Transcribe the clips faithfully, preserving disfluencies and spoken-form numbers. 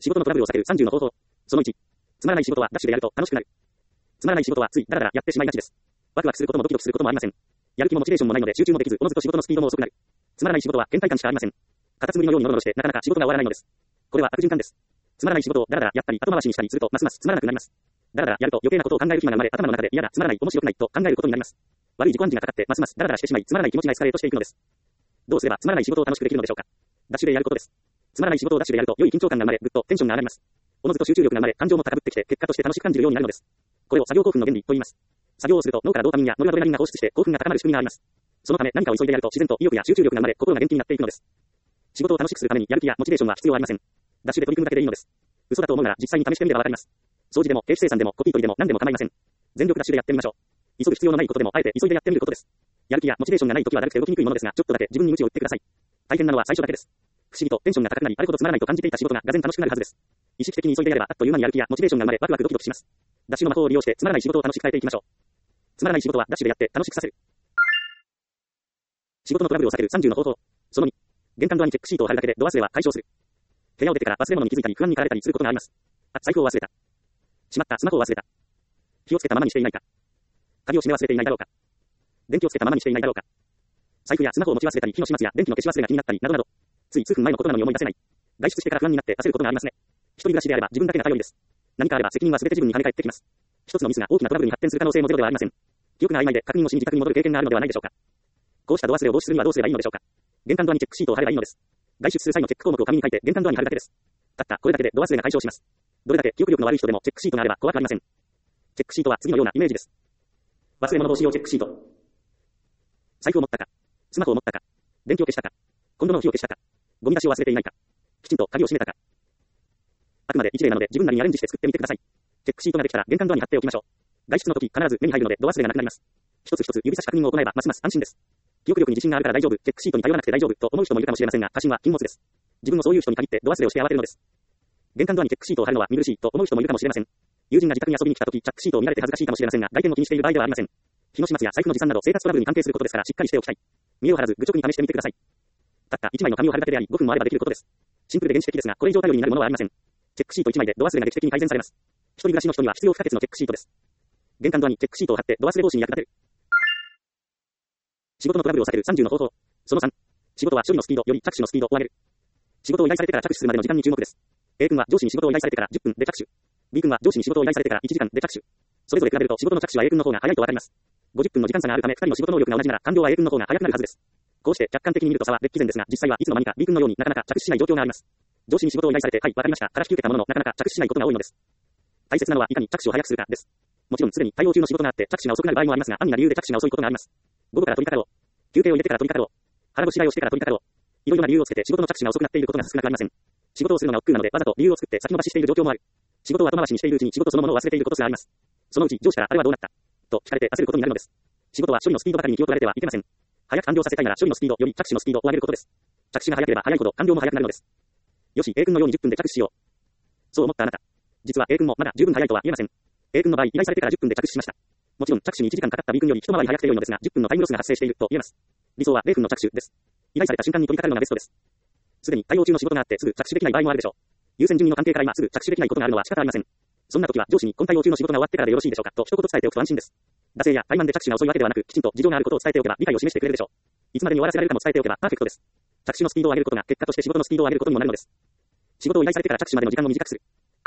仕事のトラブルを避けるさんじゅうの方法。そのいち。つまらない仕事はダッシュでやると楽しくなる。つまらない仕事はついダラダラやってしまいがちです。ワクワクすることもドキドキすることもありません。やる気もモチベーションもないので集中もできず、おのずと仕事のスピードも遅くなる。つまらない仕事は倦怠感しかありません。カタツムリのようにノロノロしてなかなか仕事が終わらないのです。これは悪循環です。つまらない仕事をダラダラやったり後回しにしたりするとますますつまらなくなります。ダラダラやると余計なことを考える暇が生まれ、頭の中で嫌だ、つまらない、面白くないと考えることになります。悪い自己暗示がかかってますますダラダラしてしまい、つまらない気持ちがエスカレートしていくのです。どうすればつまらない仕事を楽しくできるのでしょうか。ダッシュでやることです。つまらない仕事をダッシュでやると良い緊張感が生まれ、ぐっとテンションが上がります。おのずと集中力が生まれ、感情も高ぶってきて、結果として楽しく感じるようになるのです。これを作業興奮の原理と言います。作業をすると脳からドーパミンやノルアドレナリンが放出して興奮が高まる仕組みがあります。そのため何かを急いでやると自然と意欲や集中力が生まれ、心が元気になっていくのです。仕事を楽しくするためにやる気やモチベーションは必要ありません。ダッシュで取り組むだけでいいのです。嘘だと思うなら実際に試してみればわかります。掃除でも経費生産でもコピー取りでも何でも構いません。全力ダッシュでやってみましょう。急ぐ必要のないことでもあえて急いでやってみることです。やる気やモチベーションがないときはだるくて動きにくいものですが、ちょっとだけ自分に鞭を打ってください。大変なのは最初だけです。不思議とテンションが高くなり、あれほどつまらないと感じていた仕事ががぜん楽しくなるはずです。意識的に急いでやればあっという間にやる気やモチベーションが生まれ、ワクワクドキドキします。ダッシュの魔法を利用してつまらない仕事を楽しく変えていきましょう。つまらない仕事はダッシュでやって楽しくさせる。仕事のトラブルを避けるさんじゅうの方法。そのに。玄関ドアにチェックシートを貼るだけでド忘れは解消する。部屋を出てから忘れ物に気づいたり不安に駆られたりすることがあります。あ、財布を忘れた。しまった、スマホを忘れた。火をつけたままにしていないか。鍵を閉め忘れていないだろうか。電気をつけたままにしていないだろうか。財布やスマホを持ち忘れたり、火の始末や電気の消し忘れが気になったりなどなど、つい数分前のことなのに思い出せない。外出してから不安になって焦ることがありますね。一人暮らしであれば自分だけが頼りです。何かあれば責任は全て自分に跳ね返ってきます。一つのミスが大きなトラブルに発展する可能性もゼロではありません。記憶が曖昧で確認をしに自宅に戻る経験があるのではないでしょうか。こうしたド忘れを防止するにはどうすればいいのでしょうか。玄関ドアにチェックシートを貼ればいいのです。外出する際のチェック項目を紙に書いて玄関ドアに貼るだけです。たったこれだけでド忘れが解消します。どれだけ記憶力の悪い人でもチェックシートがあれば怖くありません。チェックシートは次のようなイメージです。忘れ物防止用チェックシート。財布を持ったか。スマホを持ったか。電気を消したか。コンロの火を消したか。ゴミ出しを忘れていないか。きちんと鍵を閉めたか。あくまで一例なので自分なりにアレンジして作ってみてください。チェックシートができたら玄関ドアに貼っておきましょう。外出の時必ず目に入るのでド忘れがなくなります。一つ一つ指差し確認を行えばますます安心です。記憶力に自信があるから大丈夫、チェックシートに頼らなくて大丈夫と思う人もいるかもしれませんが、過信は禁物です。自分もそういう人に限ってド忘れをして慌てるのです。玄関ドアにチェックシートを貼るのは見苦しいと思う人もいるかもしれません。友人が自宅に遊びに来た時、チェックシートを見られて恥ずかしいかもしれませんが、外見を気にしている場合ではありません。火の始末や財布の持参など生活トラブルに関係することですからしっかりしておきたい。見栄を張らず愚直に試してみてください。たったいちまいの紙を貼るだけでありごふんもあればできることです。シンプルで原始的ですが、これ以上頼りになるものはありません。チェックシートいちまいでド忘れが劇的に改善されます。一人暮らしの人には必要不可欠のチェックシートです。玄関ドアにチェックシートを貼ってド忘れ防止に役立てる。仕事のトラブルを避けるさんじゅうの方法。そのさん。仕事は処理のスピードより着手のスピードを上げる。仕事を依頼されてから着手するまでの時間に注目です。A 君は上司に仕事を依頼されてからじゅっぷんで着手。B 君は上司に仕事を依頼されてからいちじかんで着手。それぞれ比べると仕事の着手は A 君の方が早いとわかります。ごじゅっぷんの時間差があるためふたりの仕事能力が同じなら完了は A 君の方が早くなるはずです。こうして客観的に見ると差は歴然ですが、実際はいつの間にか B 君のようになかなか着手しない状況があります。上司に仕事を依頼されて、はい、わかりましたから引き受けたもののなかなか着手しないことが多いのです。大切なのはいかに着手を早くするかです。もちろんすでに対応中の仕事があって着手が遅くなる場合もありますが、安易な理由で着手が遅いことがあります。午後から取り掛かろう。休憩を入れてから取り掛かろう。腹ごしらえをしてから取り掛かろう。いろいろな理由をつけて仕事の着手が遅くなっていることが少なくありません。仕事をするのが億劫なのでわざと理由を作って先延ばししている状況もある。仕事を後回しにしているうちに仕事そのものを忘れていることすらあります。そのうち上司からあれはどうなったと聞かれて焦ることになるのです。仕事は処理のスピードばかりに気を取られてはいけません。早く完了させたいなら処理のスピードより着手のスピードを上げることです。着手が早ければ早いほど完了も早くなるのです。よし、A 君のようにじゅっぷんで着手しよう。そう思ったあなた。実は A 君もまだ十分早いとは言えません。A 君の場合、依頼されてからじゅっぷんで着手しました。もちろん着手にいちじかんかかった B 君より一回り早くて良いのですが、じゅっぷんのタイムロスが発生していると言えます。理想はゼロ分の着手です。依頼された瞬間に取り掛かるのがベストです。すでに対応中の仕事があってすぐ着手できない場合もあるでしょう。優先順位の関係から今すぐ着手できないことがあるのは仕方ありません。そんな時は上司に今対応中の仕事が終わってからでよろしいでしょうかと一言伝えておくと安心です。惰性や怠慢で着手が遅いわけではなく、きちんと事情があることを伝えておけば理解を示してくれるでしょう。いつまでに終わらせられるかも伝えておけばパーフェクトです。着手のスピードを上げることが結果として仕事のスピードを上げることにもなるのです。仕事を依頼されてから着手までの時間を短くする。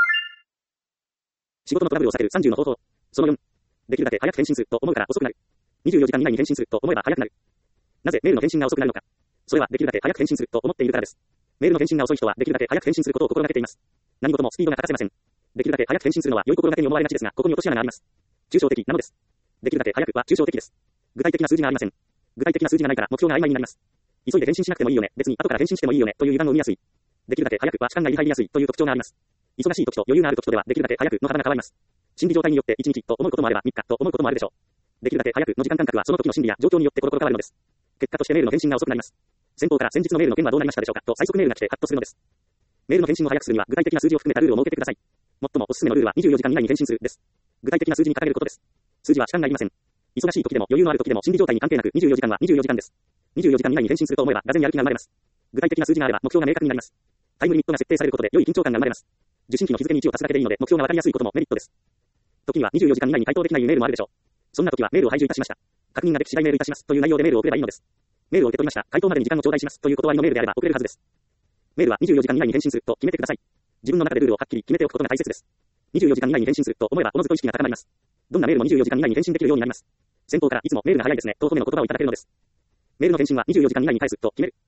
仕事のトラブルを避けるさんじゅうの方法。そのよん。できるだけ早く返信すると思うから遅くなる。にじゅうよじかん以内に返信すると思えば早くなる。なぜメールの返信が遅くなるのか。それはできるだけ早く返信すると思っているからです。メールの返信が遅い人はできるだけ早く返信することを心がけています。何事もスピードが欠かせません。できるだけ早く返信するのは良い心がけに思われがちですが、ここに落とし穴があります。抽象的なのです。できるだけ早くは抽象的です。具体的な数字がありません。具体的な数字がないから目標が曖昧になります。急いで返信しなくてもいいよね、別に後から返信してもいいよねという油断を生みやすい。できるだけ早くは時間が入りやすいという特徴があります。忙しい時と余裕がある時とではできるだけ早くの幅が変わります。心理状態によっていちにちと思うこともあればみっかと思うこともあるでしょう。できるだけ早くの時間間隔はその時の心理や状況によってコロコロ変わるのです。結果としてメールの返信が遅くなります。先方から先日のメールの件はどうなりましたでしょうかと最速メールが来てハッとするのです。メールの返信を早くするには具体的な数字を含めたルールを設けてください。最もおすすめのルールはにじゅうよじかん以内に返信するです。具体的な数字に掲げることです。数字は時間がいりません。忙しい時でも余裕のある時でも心理状態に関係なくにじゅうよじかんはにじゅうよじかんです。にじゅうよじかん以内に返信すると思えばがぜんやる気が生まれます。具体的な数字があれば目標が明確になります。 タイムリミットが設定されることで良い緊張感が生まれます。受信機の日付にいちを足すだけでいいので目標がわかりやすいこともメリットです。時にはにじゅうよじかん以内に回答できないメールもあるでしょう。そんな時はメールを排除いたしました。確認ができ次第メールいたしますという内容でメールを送ればいいのです。メールを受け取りました。回答までに時間を頂戴しますという断りのメールであれば送れるはずです。メールはにじゅうよじかん以内に返信すると決めてください。自分の中でルールをはっきり決めておくことが大切です。にじゅうよじかん以内に返信すると思えばおのずと意識が高まります。どんなメールもにじゅうよじかん以内に返信できるようになります。先方からいつもメールが早いですねと褒めの言葉をいただけるのです。メールの返信はにじゅうよじかん以内に返すと決める。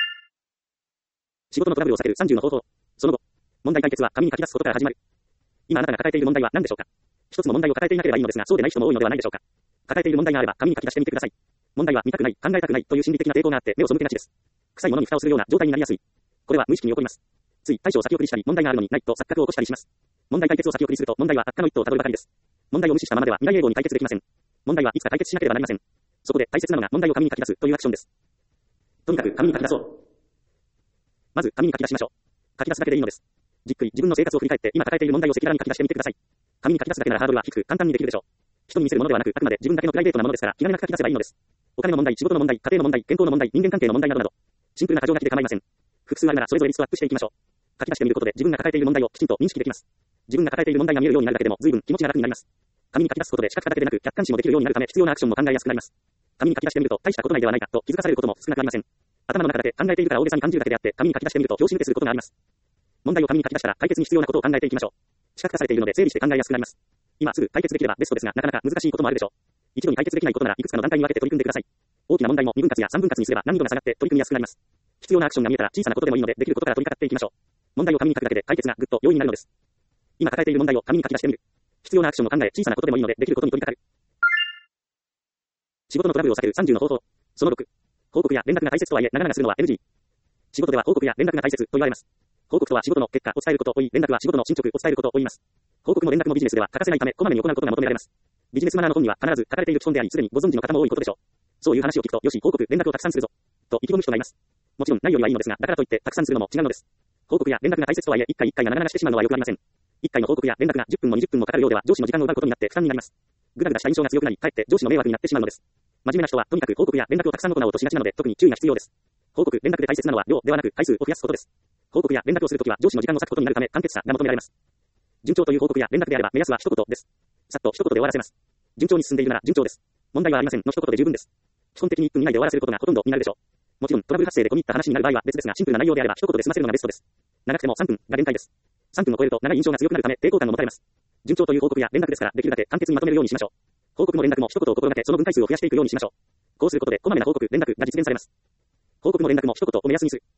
仕事のトラブルを避けるさんじゅうの方法。その後、問題解決は紙に書き出すことから始まる。今あなたが抱えている問題は何でしょうか。一つの問題を抱えていなければいいのですが、そうでない人も多いのではないでしょうか。抱えている問題があれば紙に書き出してみてください。問題は見たくない、考えたくないという心理的な抵抗があって目を背けがちです。臭いものに蓋をするような状態になりやすい。これは無意識に起こります。つい対処を先送りしたり、問題があるのにないと錯覚を起こしたりします。問題解決を先送りすると問題は悪化の一途をたどるばかりです。問題を無視したままでは未来永劫に解決できません。問題はいつか解決しなければなりません。そこで大切なのが問題を紙に書き出すというアクションです。とにかく紙に書き出そう。まず紙に書き出しましょう。書き出すだけでいいのです。じっくり自分の生活を振り返って今抱えている問題を赤裸々に書き出してみてください。紙に書き出すだけならハードルは低く簡単にできるでしょう。人に見せるものではなくあくまで自分だけのプライベートなものですから気兼ねなく書き出せばいいのです。お金の問題、仕事の問題、家庭の問題、健康の問題、人間関係の問題などなど、シンプルな箇条書きで構いません。複数あるならそれぞれリストアップしていきましょう。書き出してみることで自分が抱えている問題をきちんと認識できます。自分が抱えている問題が見えるようになるだけでも随分気持ちが楽になります。紙に書き出すことで視覚化だけでなく客観視もできるようになるため必要なアクションも考えやすくなります。紙に書き出してみると大したことないではないかと気づかされることも少なくありません。頭の中だけ考えているから大げさに感じるだけであって紙に書き出してみると拍子抜けすることがあります。問題を紙に書き出したら解決に必要なことを考えていきましょう。視覚化されているので整理して考えやすくなります。今すぐ解決できればベストですがなかなか難しいこともあるでしょう。一度に解決できないことならいくつかの段階に分けて取り組んでください。大きな問題もにぶん割やさんぶん割にすれば難易度が下がって取り組みやすくなります。必要なアクションが見えたら小さなことでもいいのでできることから取り掛かっていきましょう。問題を紙に書くだけで解決がぐっと容易になるのです。今抱えている問題を紙に書き出してみる。必要なアクションを考え小さなことでもいいのでできることに取り掛かる。仕事のトラブルを避けるさんじゅうの方法。そのろく。報告や連絡が大切とはいえ長々するのは エヌジー。仕事では報告や連絡が大切と言われます。報告とは仕事の結果を伝えることを追い、連絡は仕事の進捗を伝えることを追います。報告も連絡もビジネスでは欠かせないためこまめに行うことが求められます。ビジネスマナーの本には必ず書かれている基本であり、すでにご存知の方も多いことでしょう。そういう話を聞くと、よし、報告、連絡をたくさんするぞ、と意気込む人がいます。もちろんないよりはいいのですが、だからといってたくさんするのも違うのです。報告や連絡が大切とはいえ、一回一回が長々してしまうのは良くありません。一回の報告や連絡がじゅっぷんもにじゅっぷんもかかるようでは上司の時間を奪うことになって負担になります。ぐだぐだした印象が強くなり、かえって上司の迷惑になってしまうのです。真面目な人はとにかく報告や連絡をたくさん行おうとしがちなので特に注意が必要です。報告、連絡で大切なのは量ではなく回数を増やすことです。報告や連絡をするときは上司の時間を割くことになるため簡潔さが求められます。順調という報告や連絡であれば目安は一言です。さっと一言で終わらせます。順調に進んでいるなら順調です。問題はありませんの一言で十分です。基本的にいっぷん以内で終わらせることがほとんどになるでしょう。もちろんトラブル発生で込み入った話になる場合は別ですがシンプルな内容であれば一言で済ませるのがベストです。長くてもさんぷんが限界です。さんぷんを超えると長い印象が強くなるため抵抗感を持たれます。順調という報告や連絡ですからできるだけ簡潔にまとめるようにしましょう。報告も連絡も一言を心がけその分解数を増やしていくようにしましょう。こうすることでこまめな報告、連絡が実現されます。報告も連絡も一言を目安にする。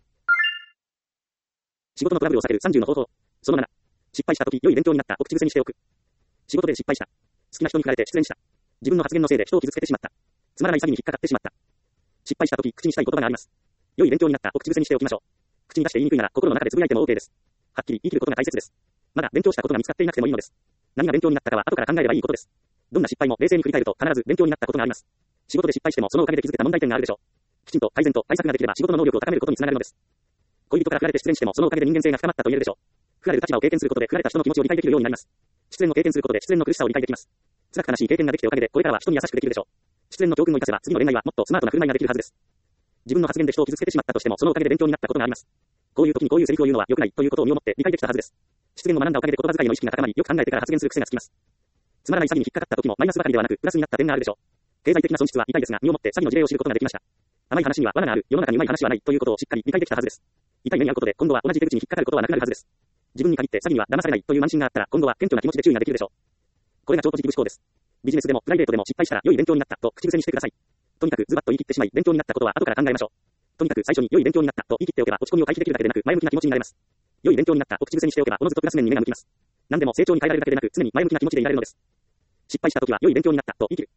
仕事のトラブルを避けるさんじゅうの方法。そのなな。失敗したとき良い勉強になったを口癖にしておく。仕事で失敗した。好きな人に振られて失恋した。自分の発言のせいで人を傷つけてしまった。つまらない詐欺に引っかかってしまった。失敗したとき口にしたい言葉があります。良い勉強になったを口癖にしておきましょう。口に出して言いにくいなら心の中でつぶやいても OK です。はっきり言い切ることが大切です。まだ勉強したことが見つかっていなくてもいいのです。何が勉強になったかは後から考えればいいことです。どんな失敗も冷静に振り返ると必ず勉強になったことがあります。仕事で失敗してもそのおかげで気づけた問題点があるでしょう。きちんと改善と対策ができれば仕事の能力を高めることにつながるのです。恋人から振られて失恋してもそのおかげで人間性が深まったと言えるでしょう。振られる立場を経験することで振られた人の気持ちを理解できるようになります。失恋を経験することで失恋の苦しさを理解できます。辛く悲しい経験ができておかげでこれからは人に優しくできるでしょう。失恋の教訓を生かせば次の恋愛はもっとスマートな振る舞いができるはずです。自分の発言で人を傷つけてしまったとしてもそのおかげで勉強になったことがあります。こういう時にこういうセリフを言うのは良くないということを身をもって理解できたはずです。失恋を学んだおかげで言葉遣いの意識が高まりよく考えてから発言する癖がつきます。つまらない詐欺に引っかかった時もマイナスばかりではなくプラスになった点があるでしょう。経済的な損失は痛いですが身をもって詐欺の事例を知ることができました。甘い話には罠がある、世の中にうまい話はないということをしっかり理解できたはずです。痛い目に遭うことで今度は同じ手口に引っかかることはなくなるはずです。自分に限って詐欺には騙されないという慢心があったら今度は謙虚な気持ちで注意ができるでしょう。これが超ポジティブ思考です。ビジネスでもプライベートでも失敗したら良い勉強になったと口癖にしてください。とにかくズバッと言い切ってしまい勉強になったことは後から考えましょう。とにかく最初に良い勉強になったと言い切っておけば落ち込みを回避できるだけでなく前向きな気持ちになれます。良い勉強になったを口癖にしておけばおのずとプラス面に目が向きます。何でも成長に変えられるだけでなく常に前向きな気持ちでいられるのです。失敗した時は良い勉強になったと言い切る。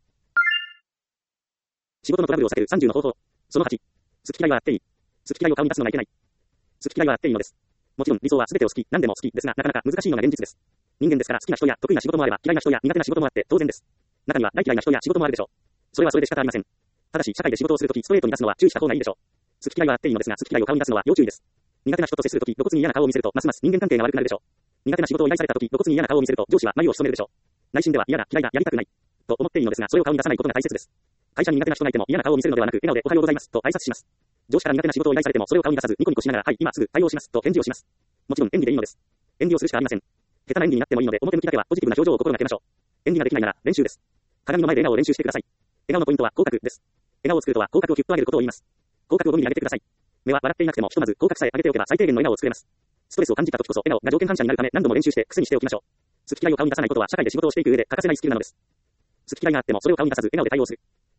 仕事のトラブルを避けるさんじゅうの方法。そのはち。好き嫌いはあっていい。好き嫌いを顔に出すのがいけない。好き嫌いはあっていいのです。もちろん理想は全てを好き、何でも好きですがなかなか難しいのが現実です。人間ですから好きな人や得意な仕事もあれば嫌いな人や苦手な仕事もあって当然です。中には大嫌いな人や仕事もあるでしょう。それはそれで仕方ありません。ただし社会で仕事をするときストレートに出すのは注意した方がいいでしょう。好き嫌いはあっていいのですが好き嫌いを顔に出すのは要注意です。苦手な人と接するとき露骨に嫌な顔を見せるとますます人間関係が悪くなるでしょう。苦手な仕事を依頼されたとき露骨に嫌な顔を見せると上司は眉を潜めるでしょう。内心では嫌だ嫌いだやりたくないと思っていいのですがそれを顔に出さないことが大切です。会社に苦手な人がいても嫌な顔を見せるのではなく笑顔でおはようございますと挨拶します。 上司から苦手な仕事を依頼されてもそれを顔に出さずニコニコしながら、はい、今すぐ対応しますと返事をします。もちろん演技でいいのです。演技をするしかありません。下手な演技になってもいいので、表向きだけはポジティブな表情を心がけましょう。演技ができないなら練習です。鏡の前で笑顔を練習してください。笑顔のポイントは口角です。笑顔を作るとは口角をキュッと上げることを言います。口角をごミリ上げてください。目は笑っていなくてもひとまず口角さえ上げておけば最低限の笑顔を作れます。ストレスを感じた時こそ笑顔が条件反射になるため何度も練習して癖にしておきましょう。好き嫌いを顔に出さないことは社会で仕事をしていく上で欠かせないスキルなのです。好き嫌いがあってもそれを顔に出さず笑顔で対応する。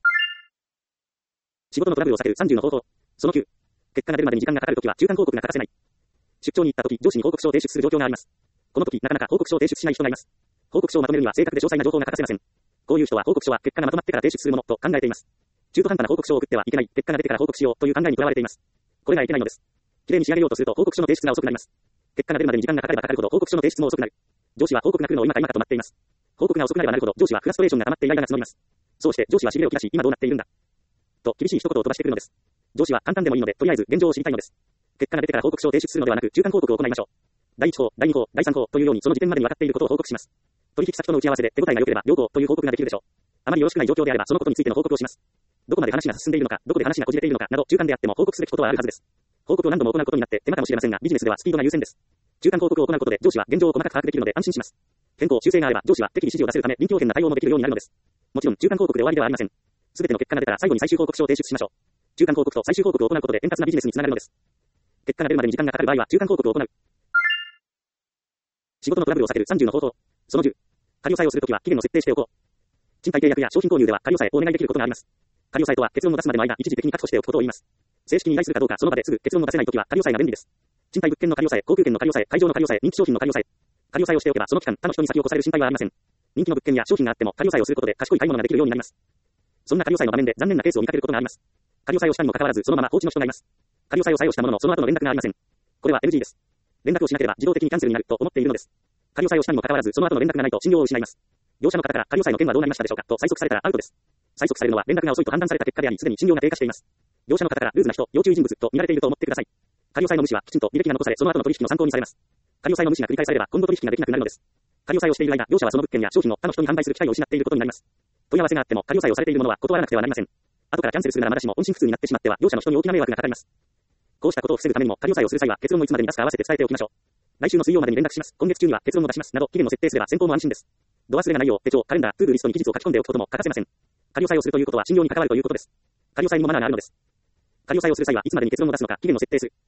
仕事のトラブルを避けるさんじゅうの方法。そのきゅう。結果が出るまでに時間がかかるときは中間報告が欠かせない。出張に行ったとき上司に報告書を提出する状況があります。このときなかなか報告書を提出しない人がいます。報告書をまとめるには正確で詳細な情報が欠かせません。こういう人は報告書は結果がまとまってから提出するものと考えています。中途半端な報告書を送ってはいけない、結果が出てから報告しようという考えにとらわれています。これがいけないのです。きれいに仕上げようとすると報告書の提出が遅くなります。結果が出るまでに時間がかかればかかるほど報告書の提出も遅くなる。上司は報告が来るのを今か今かと待っています。報告が遅くなればなるほど上司はフラストレーションが溜まってイライラが募ります。そうして上司はしびれを切らし今どうなっているんだと厳しい一言を飛ばしてくるのです。上司は簡単でもいいのでとりあえず現状を知りたいのです。結果が出てから報告書を提出するのではなく中間報告を行いましょう。だいいち項、だいに項、だいさん項というようにその時点までに分かっていることを報告します。取引先との打ち合わせで手応えが良ければ両項という報告ができるでしょう。あまりよろしくない状況であればそのことについての報告をします。どこまで話が進んでいるのか、どこで話がこじれているのかなど中間であっても報告すべきことはあるはずです。報告を何度も行うことになって手間かもしれませんがビジネスではスピードが優先です。中間報告を行うことで上司は現状を細かく把握できるので安心します。変更、修正があれば上司は適宜指示を出せるため臨機応変な対応もできるようになるのです。もちろん中間報告で終わりではありません。すべての結果が出たら最後に最終報告書を提出しましょう。中間報告と最終報告を行うことで円滑なビジネスにつながるのです。結果が出るまでに時間がかかる場合は中間報告を行う。仕事のトラブルを避けるさんじゅうの方法。そのじゅう。仮押さえをするときは期限を設定しておこう。賃貸契約や商品購入では仮押さえをお願いできることがあります。仮押さえとは結論を出すまでの間一時的に確保しておくことを言います。正式に依頼するかどうかその場ですぐ結論を出せないときは仮押さえが便利です。賃貸物件の仮押さえ、高級店の仮押さえ、会場の仮押さえ、人気商品の仮押さえ。仮押さえをしておけばその期間他の人に先を越される心配はありません。人気の物件や商品があっても仮押さえをすることで賢い買い物ができるようになります。そんな仮押さえの場面で残念なケースを見かけることがあります。仮押さえをしたにもかかわらずそのまま放置の人がいます。仮押さえを採用したもののその後の連絡がありません。これは エヌジー です。連絡をしなければ自動的にキャンセルになると思っているのです。仮押さえをしたにもかかわらずその後の連絡がないと信用を失います。業者の方から仮押さえの件はどうなりましたでしょうかと催促されたらアウトです。催促されるのは連絡が遅いと判断された結果でありすでに信用が低下しています。業者の方からルーズな人、要注意人物と見られていると思ってください。仮押さえの無視はきちんと履歴が残されその後の取引の参考にされます。仮押さえの無視が繰り返されれば今後取引ができなくなるのです。仮押さえをしている間、業者はその物件や商品を他の人に販売する機会を失っていることになります。問い合わせがあっても仮押さえをされているものは断らなくてはなりません。後からキャンセルするならまだしも音信不通になってしまっては業者の人に大きな迷惑がかかります。こうしたことを防ぐためにも仮押さえをする際は結論をいつまでに出すか合わせて伝えておきましょう。来週の水曜までに連絡します。今月中には結論を出しますなど期限を設定すれば先方も安心です。度忘れがないよう手帳、カレンダー、トゥードゥリストに期日を書き込んでおくことも欠かせません。仮押さえをするということは信用に関わるということです。仮押さえにもマナーがあるのです。仮押さえをする際はいつまでに結論を出すのか期限を設定する。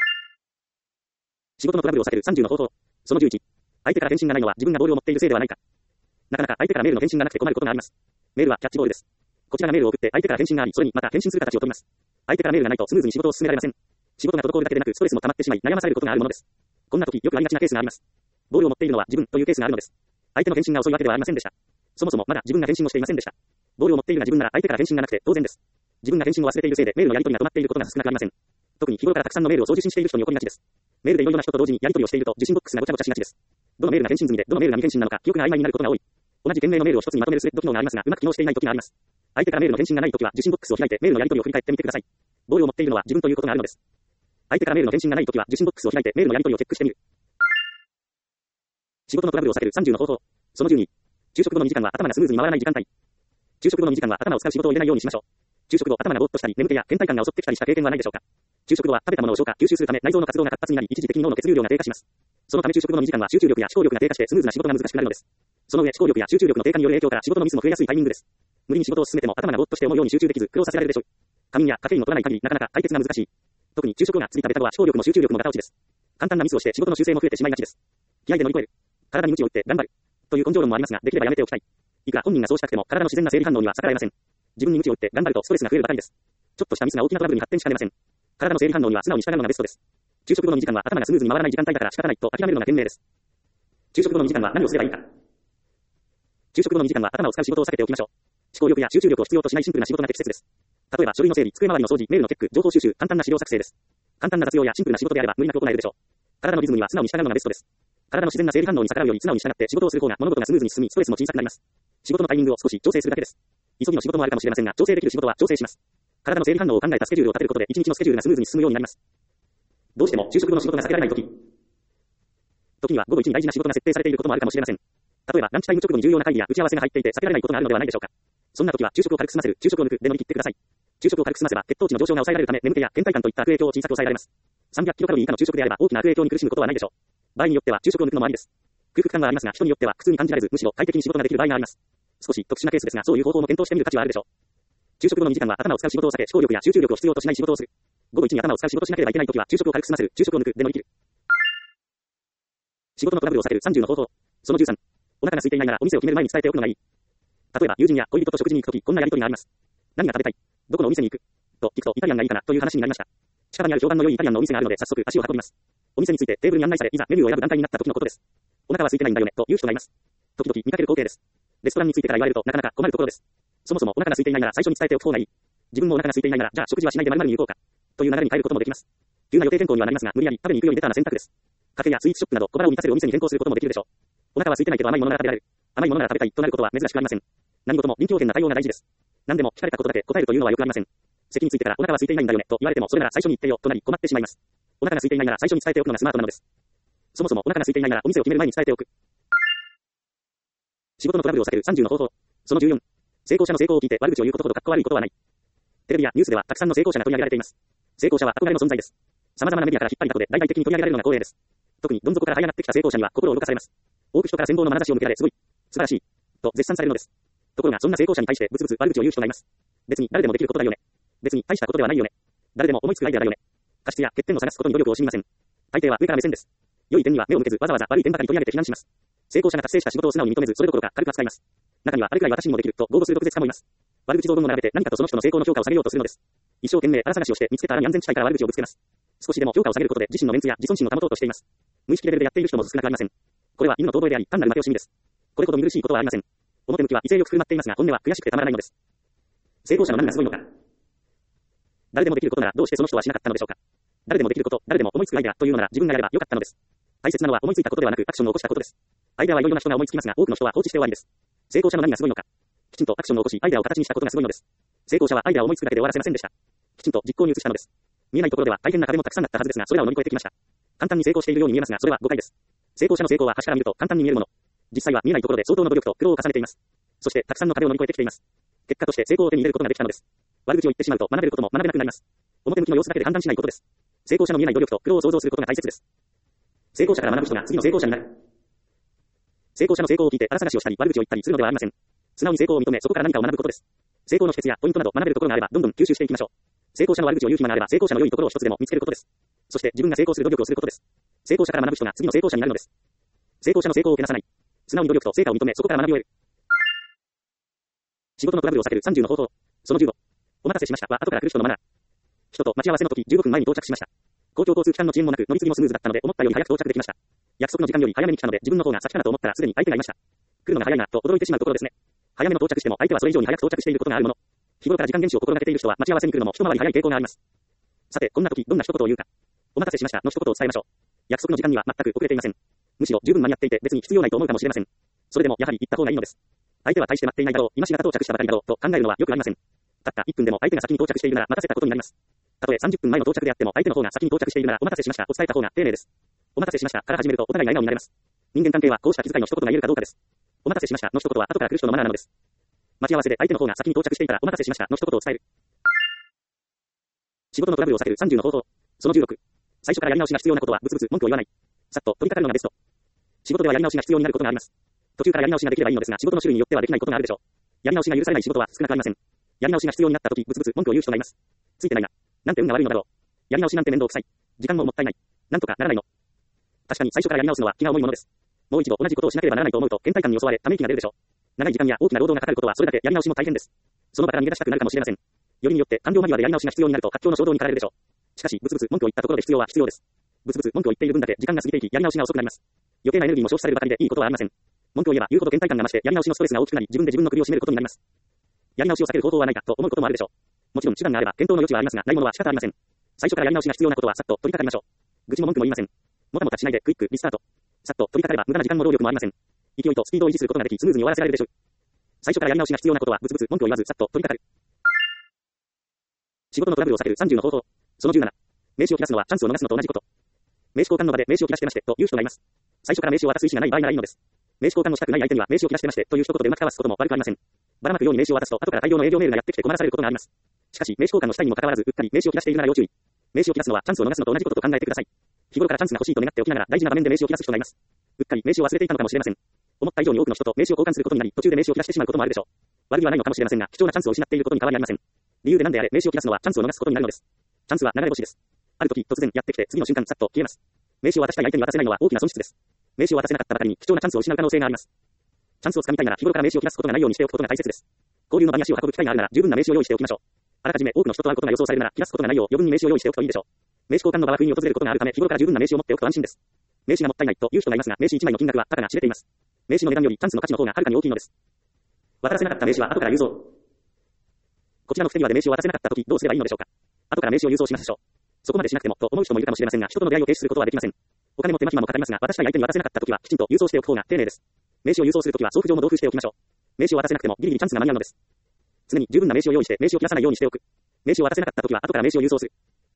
仕事のトラブルを避けるさんじゅうの方法。そのじゅういち。相手から返信がないのは自分がボールを持っているせいではないか。なかなか相手からメールの返信がなくて困ることがあります。メールはキャッチボールです。こちらがメールを送って相手から返信があり、それにまた返信する形を取ります。相手からメールがないとスムーズに仕事を進められません。仕事が滞るだけでなくストレスも溜まってしまい悩まされることがあるものです。こんな時よくありがちなケースがあります。ボールを持っているのは自分というケースがあるのです。相手の返信が遅いわけではありませんでした。そもそもまだ自分が返信をしていませんでした。ボールを持っているが自分なら相手から返信がなくて当然です。自分が返信を忘れているせいでメールのやり取りが止まっていることが少なくありません。特に日頃からたくさんのメールを送受信している人に起こりがちです。メールでいろいろな人と同時にやり取りをしていると受信ボックスがごちゃごちゃしがちです。どのメールが返信済みでどのメールが未返信なのか記憶が曖昧になることが多い。同じ件名のメールを一つにまとめるスレッド機能がありますがうまく機能していない時があります。相手からメールの返信がない時は受信ボックスを開いてメールのやり取りを振り返ってみてください。ボールを持っているのは自分ということがあるのです。相手からメールの返信がない時は受信ボックスを開いてメールのやり取りをチェックしてみる。仕事のトラブルを避けるさんじゅうの方法。そのじゅうに。昼食後のにじかんは頭がスムーズに回らない時間帯。昼食後のにじかんは頭を使う仕事を入れないようにしましょう。昼食後頭がぼーっとしたり眠気や倦怠感が襲ってきたりした経験はないでしょうか。昼食後は食べたものを消化吸収するため内臓の活動が活発になり一時的に脳の血流量が低下します。そのため昼食後のにじかんは集中力や思考力が低下してスムーズな仕事が難しくなるのです。その上思考力や集中力の低下による影響から仕事のミスも増えやすいタイミングです。無理に仕事を進めても頭がぼーっとして思うように集中できず苦労させられるでしょう。仮眠やカフェインを取らない限りなかなか解決が難しい。特に昼食後がついたベタ後は思考力も集中力もガタ落ちです。簡単なミスをして仕事の修正も増えてしまいがちです。気合で乗り越える。体に鞭を打って頑張る。という根性論もありますができればやめておきたい。いくら本人がそうしたくても体の自然な生理反応には逆らえません。自分に鞭を打って頑張るとストレスが増えるばかりです。ちょっとしたミスが大きなトラブルに発展しかねません。体の生理反応には素直に従うのがベストです。昼食後のにじかんは頭がスムーズに回らない時間帯だから仕方ないと諦めるのが賢明です。昼食後のにじかんは何をすればいいか。昼食後のにじかんは頭を使う仕事を避けておきましょう。思考力や集中力を必要としないシンプルな仕事が適切です。例えば書類の整理、机周りの掃除、メールのチェック、情報収集、簡単な資料作成です。簡単な雑用やシンプルな仕事であれば無理なく行えるでしょう。体のリズムには素直に従うのがベストです。体の自然な生理反応に逆らうより素直に従って仕事をする方が物事がスムーズに進みストレスも小さくなります。仕事のタイミングを少し調整するだけです。急ぎの仕事もあるかもしれませんが調整できる仕事は調整します。体の生理反応を考えたスケジュールを立てることで一日のスケジュールがスムーズに進むようになります。どうしても昼食後の仕事が避けられないとき。時には午後一に大事な仕事が設定されていることもあるかもしれません。例えばランチタイム直後に重要な会議や打ち合わせが入っていて避けられないことがあるのではないでしょうか。そんな時は昼食を軽く済ませる、昼食を抜くで乗り切ってください。 昼食を軽く済ませば血糖値の上昇が抑えられるため眠気や倦怠感といった悪影響を小さく抑えられます。さんびゃくキロカロリー以下の昼食であれば大きな悪影響に苦しむことはないでしょう。場合によっては昼食を抜くのもありです。空腹感はありますが、人によっては苦痛に感じられず、むしろ快適に仕事ができる場合があります。少し特殊なケースですが、そういう方法も検討してみる価値はあるでしょう。昼食後のにじかんは頭を使う仕事を避け、思考力や集中力を必要としない仕事をする。午後いちに頭を使う仕事しなければいけないときは昼食を軽く済ませる、昼食を抜くで乗り切る。仕事のトラブルを避けるさんじゅうの方法。そのじゅうさん。お腹が空いていないならお店を決める前に伝えておくのがいい。例えば友人や恋人と食事に行くとき、こんなやりとりがあります。何が食べたい？どこのお店に行く？と聞くとイタリアンがいいかなという話になりました。近場にある評判の良いイタリアンのお店があるので早速足を運びます。お店についてテーブルに案内され、いざメニューを選ぶ段階になった時のことです。お腹は空いてないんだよねと言う人がいます。時々見かける光景です。レストランについてから言われるとなかなか困るところです。そもそもお腹が空いていないなら最初に伝えておく方がいい。自分もお腹が空いていないならじゃあ食事はしないで〇〇に行こうか。という流れに変えることもできます。急な予定変更にはなりますが、無理やり食べに行くよりベターな選択です。カフェやスイーツショップなど小腹を満たせるお店に変更することもできるでしょう。お腹は空いてないけど甘いものなら食べられる。甘いものなら食べたいとなることは珍しくありません。何事も臨機応変な対応が大事です。何でも聞かれたことだけ答えるというのはよくありません。席についてからお腹は空いていないんだよねと言われてもそれなら最初に言ってよとなり困ってしまいます。お腹が空いていないなら最初に伝えておくのがスマートなのです。そもそもお腹が空いていないならお店を決める前に伝えておく。仕事のトラブルを避けるさんじゅうの方法。そのじゅうよん。成功者の成功を聞いて悪口を言うことほどかっこ悪いことはない。テレビやニュースではたくさんの成功者が取り上げられています。成功者は憧れの存在です。様々なメディアから引っ張りだこで大々的に取り上げられるのが光栄です。特にどん底から這い上がってきた成功者には心を動かされます。多く人から羨望の眼差しを向けられすごい、素晴らしい、と絶賛されるのです。ところがそんな成功者に対してブツブツ悪口を言う人がいます。別に誰でもできることだよね。別に大したことではないよね。誰でも思いつくアイデアだよね。過失や欠点を探すことに努力をしみません。大抵は上から目線です。良い点には目を向けずわざわざ悪い点ばかり取り上げて非難します。成功者が達成した仕事を素直に認めずそれどころか軽く扱います。中にはあれくらい私にもできると豪語する毒舌家もいます。悪口造文を並べて何かとその人の成功の評価を下げようとするのです。一生懸命荒探しをして見つけた穴に安全地帯から悪口をぶつけます。少しでも評価を下げることで自身のメンツや自尊心を保とうとしています。無意識レベルでやっている人も少なくありません。これは犬の遠吠えであり単なる負け惜しみです。これほど見苦しいことはありません。表向きは威勢よく振る舞っていますが本音は悔しくてたまらないのです。成功者の何がすごいのか。誰でもできることならどうしてその人はしなかったのでしょうか。誰でもできること、誰でも思いつくアイデアというのなら自分がやればよかったのです。大切なのは思いついたことではなくアクションを起こしたことです。アイデアはいろいろな人が思いつきますが多くの人は放置して終わりです。成功者の何がすごいのか。きちんとアクションを起こしアイデアを形にしたことがすごいのです。成功者はアイデアを思いつくだけで終わらせませんでした。きちんと実行に移したのです。見えないところでは大変な壁もたくさんあったはずですがそれらを乗り越えてきました。簡単に成功しているように見えますがそれは誤解です。成功者の成功は端から見ると簡単に見えるもの。実際は見えないところで相当の努力と苦労を重ねています。そしてたくさんの壁を乗り越えてきています。結果として成功を手に入れることができたのです。悪口を言ってしまうと学べることも学べなくなります。表向きの様子だけで判断しないことです。成功者の見えない努力と苦労を想像することが大切です。成功者から学ぶ人が次の成功者になる。成功者の成功を聞いて荒探しをしたり悪口を言ったりするのではありません。素直に成功を認めそこから何かを学ぶことです。成功の秘訣やポイントなど学べるところがあればどんどん吸収していきましょう。成功者の悪口を言う暇があれば成功者の良いところを一つでも見つけることです。そして自分が成功する努力をすることです。成功者から学ぶ人が次の成功者になるのです。成功者の成功をけなさない。素直に努力と成果を認めそこから学び終える。仕事のトラブルを避けるさんじゅうの方法。そのじゅうご。お待たせしましたは後から来る人のマナー。人と待ち合わせの時じゅうごふんまえに到着しました。公共交通機関の遅延もなく乗り継ぎもスムーズだったので思ったより早く到着できました。約束の時間より早めに来たので自分の方が先かなと思ったらすでに相手がいました。来るのが早いなと驚いてしまうところですね。早めの到着しても相手はそれ以上に早く到着していることがあるもの。日頃から時間厳守を心がけている人は待ち合わせに来るのも一回り早い傾向があります。さてこんな時どんな一言を言うか。お待たせしましたの一言を伝えましょう。約束の時間には全く遅れていません。むしろ十分間に合っていて別に必要ないと思うかもしれません。それでもやはり言った方がいいのです。相手は大して待っていないだろう、今しがた到着したばかりだろうと考えるのはよくありません。たったいっぷんでも相手が先に到着しているなら待たせたことになります。たとえさんじゅっぷんまえの到着であっても相手の方が先に到着しているならお待たせしましたと伝えた方が丁寧です。お待たせしましたから始めるとお互いが笑顔になれます。人間関係はこうした気遣いの一言が言えるかどうかです。お待たせしましたの一言は後から来る人のマナーなのです。待ち合わせで相手の方が先に到着していたらお待たせしましたの一言を伝える。仕事のトラブルを避けるさんじゅうの方法。そのじゅうろく。最初からやり直しが必要なことはブツブツ文句を言わない。さっと取り掛かるのがベスト。仕事ではやり直しが必要になることがあります。途中からやり直しができればいいのですが仕事の種類によってはできないことがあるでしょう。やり直しが許されない仕事は少なくありません。やり直しが必要になった時ブツブツ文句を言う人がいます。ついてないな。なんて運が悪いのだろう。やり直しなんて面倒くさい。時間ももったいない。なんとかならないの。確かに最初からやり直すのは気が重いものです。もう一度同じことをしなければならないと思うと倦怠感に襲われため息が出るでしょう。長い時間や大きな労働がかかることはそれだけやり直しも大変です。その場から逃げ出したくなるかもしれません。よりによって完了間際でやり直しが必要になると活況の衝動に駆られるでしょう。しかしブツブツ文句を言ったところで必要は必要です。ブツブツ文句を言っている分だけ時間が過ぎていきやり直しが遅くなります。余計なエネルギーも消費されるばかりでいいことはありません。文句を言えば言うほど倦怠感が増してやり直しのストレスが大きくなり自分で自分の首を絞めることになります。やり直しを避ける方法はないかと思うこともあるでしょう。もちろん手段があれば検討の余地はありますがないものは仕方ありません。最初からやり直しが必要なことはさっと取り掛かりましょう。愚痴も文句も言いません。もたもたしないでクイックリスタート。さっと取り掛かれば無駄な時間も労力もありません。勢いとスピードを維持することができスムーズに終わらせられるでしょう。最初からやり直しが必要なことはブツブツ文句を言わずさっと取り掛かる。仕事のトラブルを避けるさんじゅうの方法。そのじゅうなな。名刺を切らすのはチャンスを逃すのと同じこと。名刺交換の場で名刺を切らしてましてという人がいます。最初から名刺を渡す意思がない場合ならいいのです。名刺交換をしたくない相手には名刺を切らしてましてという一言でうまく交わすことも悪くありません。ばらまくように名刺を渡すと後から大量の営業メールがやってきて困らされることがあります。 しかし、名刺交換のしたいにもかかわらず、うっかり名刺を切らしているなら要注意。名刺を切らすのはチャンスを逃すのと同じことと考えてください。日頃からチャンスが欲しいと願っておきながら大事な場面で名刺を切らす人がいます。うっかり名刺を忘れていたのかもしれません。思った以上に多くの人と名刺を交換することになり、途中で名刺を切らしてしまうこともあるでしょう。悪気はないのかもしれませんが、貴重なチャンスを失っていることに変わりありません。理由で何であれ、名刺を切らすのはチャンスを逃すことになるのです。チャンスは流れ星です。ある時、突然やってきて、次の瞬間、さっと消えます。名刺を渡したい相手に渡せないのは大きな損失です。名刺を渡せなかったばかりに貴重なチャンスを失う可能性があります。チャンスをつかみたいなら日頃から名刺を切らすことがないようにしておくことが大切です。交流の場に足を運ぶ機会があるなら十分な名刺を用意しておきましょう。あらかじめ多くの人と会うことが予想されるなら切らすことがないよう余分に名刺を用意しておくといいでしょう。名刺交換の場は不意に訪れることがあるため日頃から十分な名刺を持っておくと安心です。名刺がもったいないという人がいますが、名刺いちまいの金額はたかが知れています。名刺の値段よりチャンスの価値の方がはるかに大きいのです。渡らせなかった名刺は後から郵送。こちらの不手際で名刺を渡せなかった時どうすればいいのでしょうか。後から名刺を郵送しましょう。そこまでしなくてもと思う人もいるかもしれませんが、人との出会いを停止することはできません。お金も手間暇もかかりますが、渡したい相手に渡せなかった時はきちんと郵送しておく方が丁寧です。名刺を郵送する時は送付状も同封しておきましょう。名刺を渡せなくてもギリギリチャンスが間に合うのです。常に十分な名刺を用意して名刺を切らさないようにしておく。名刺を渡せなかった時は後から名刺を郵送する。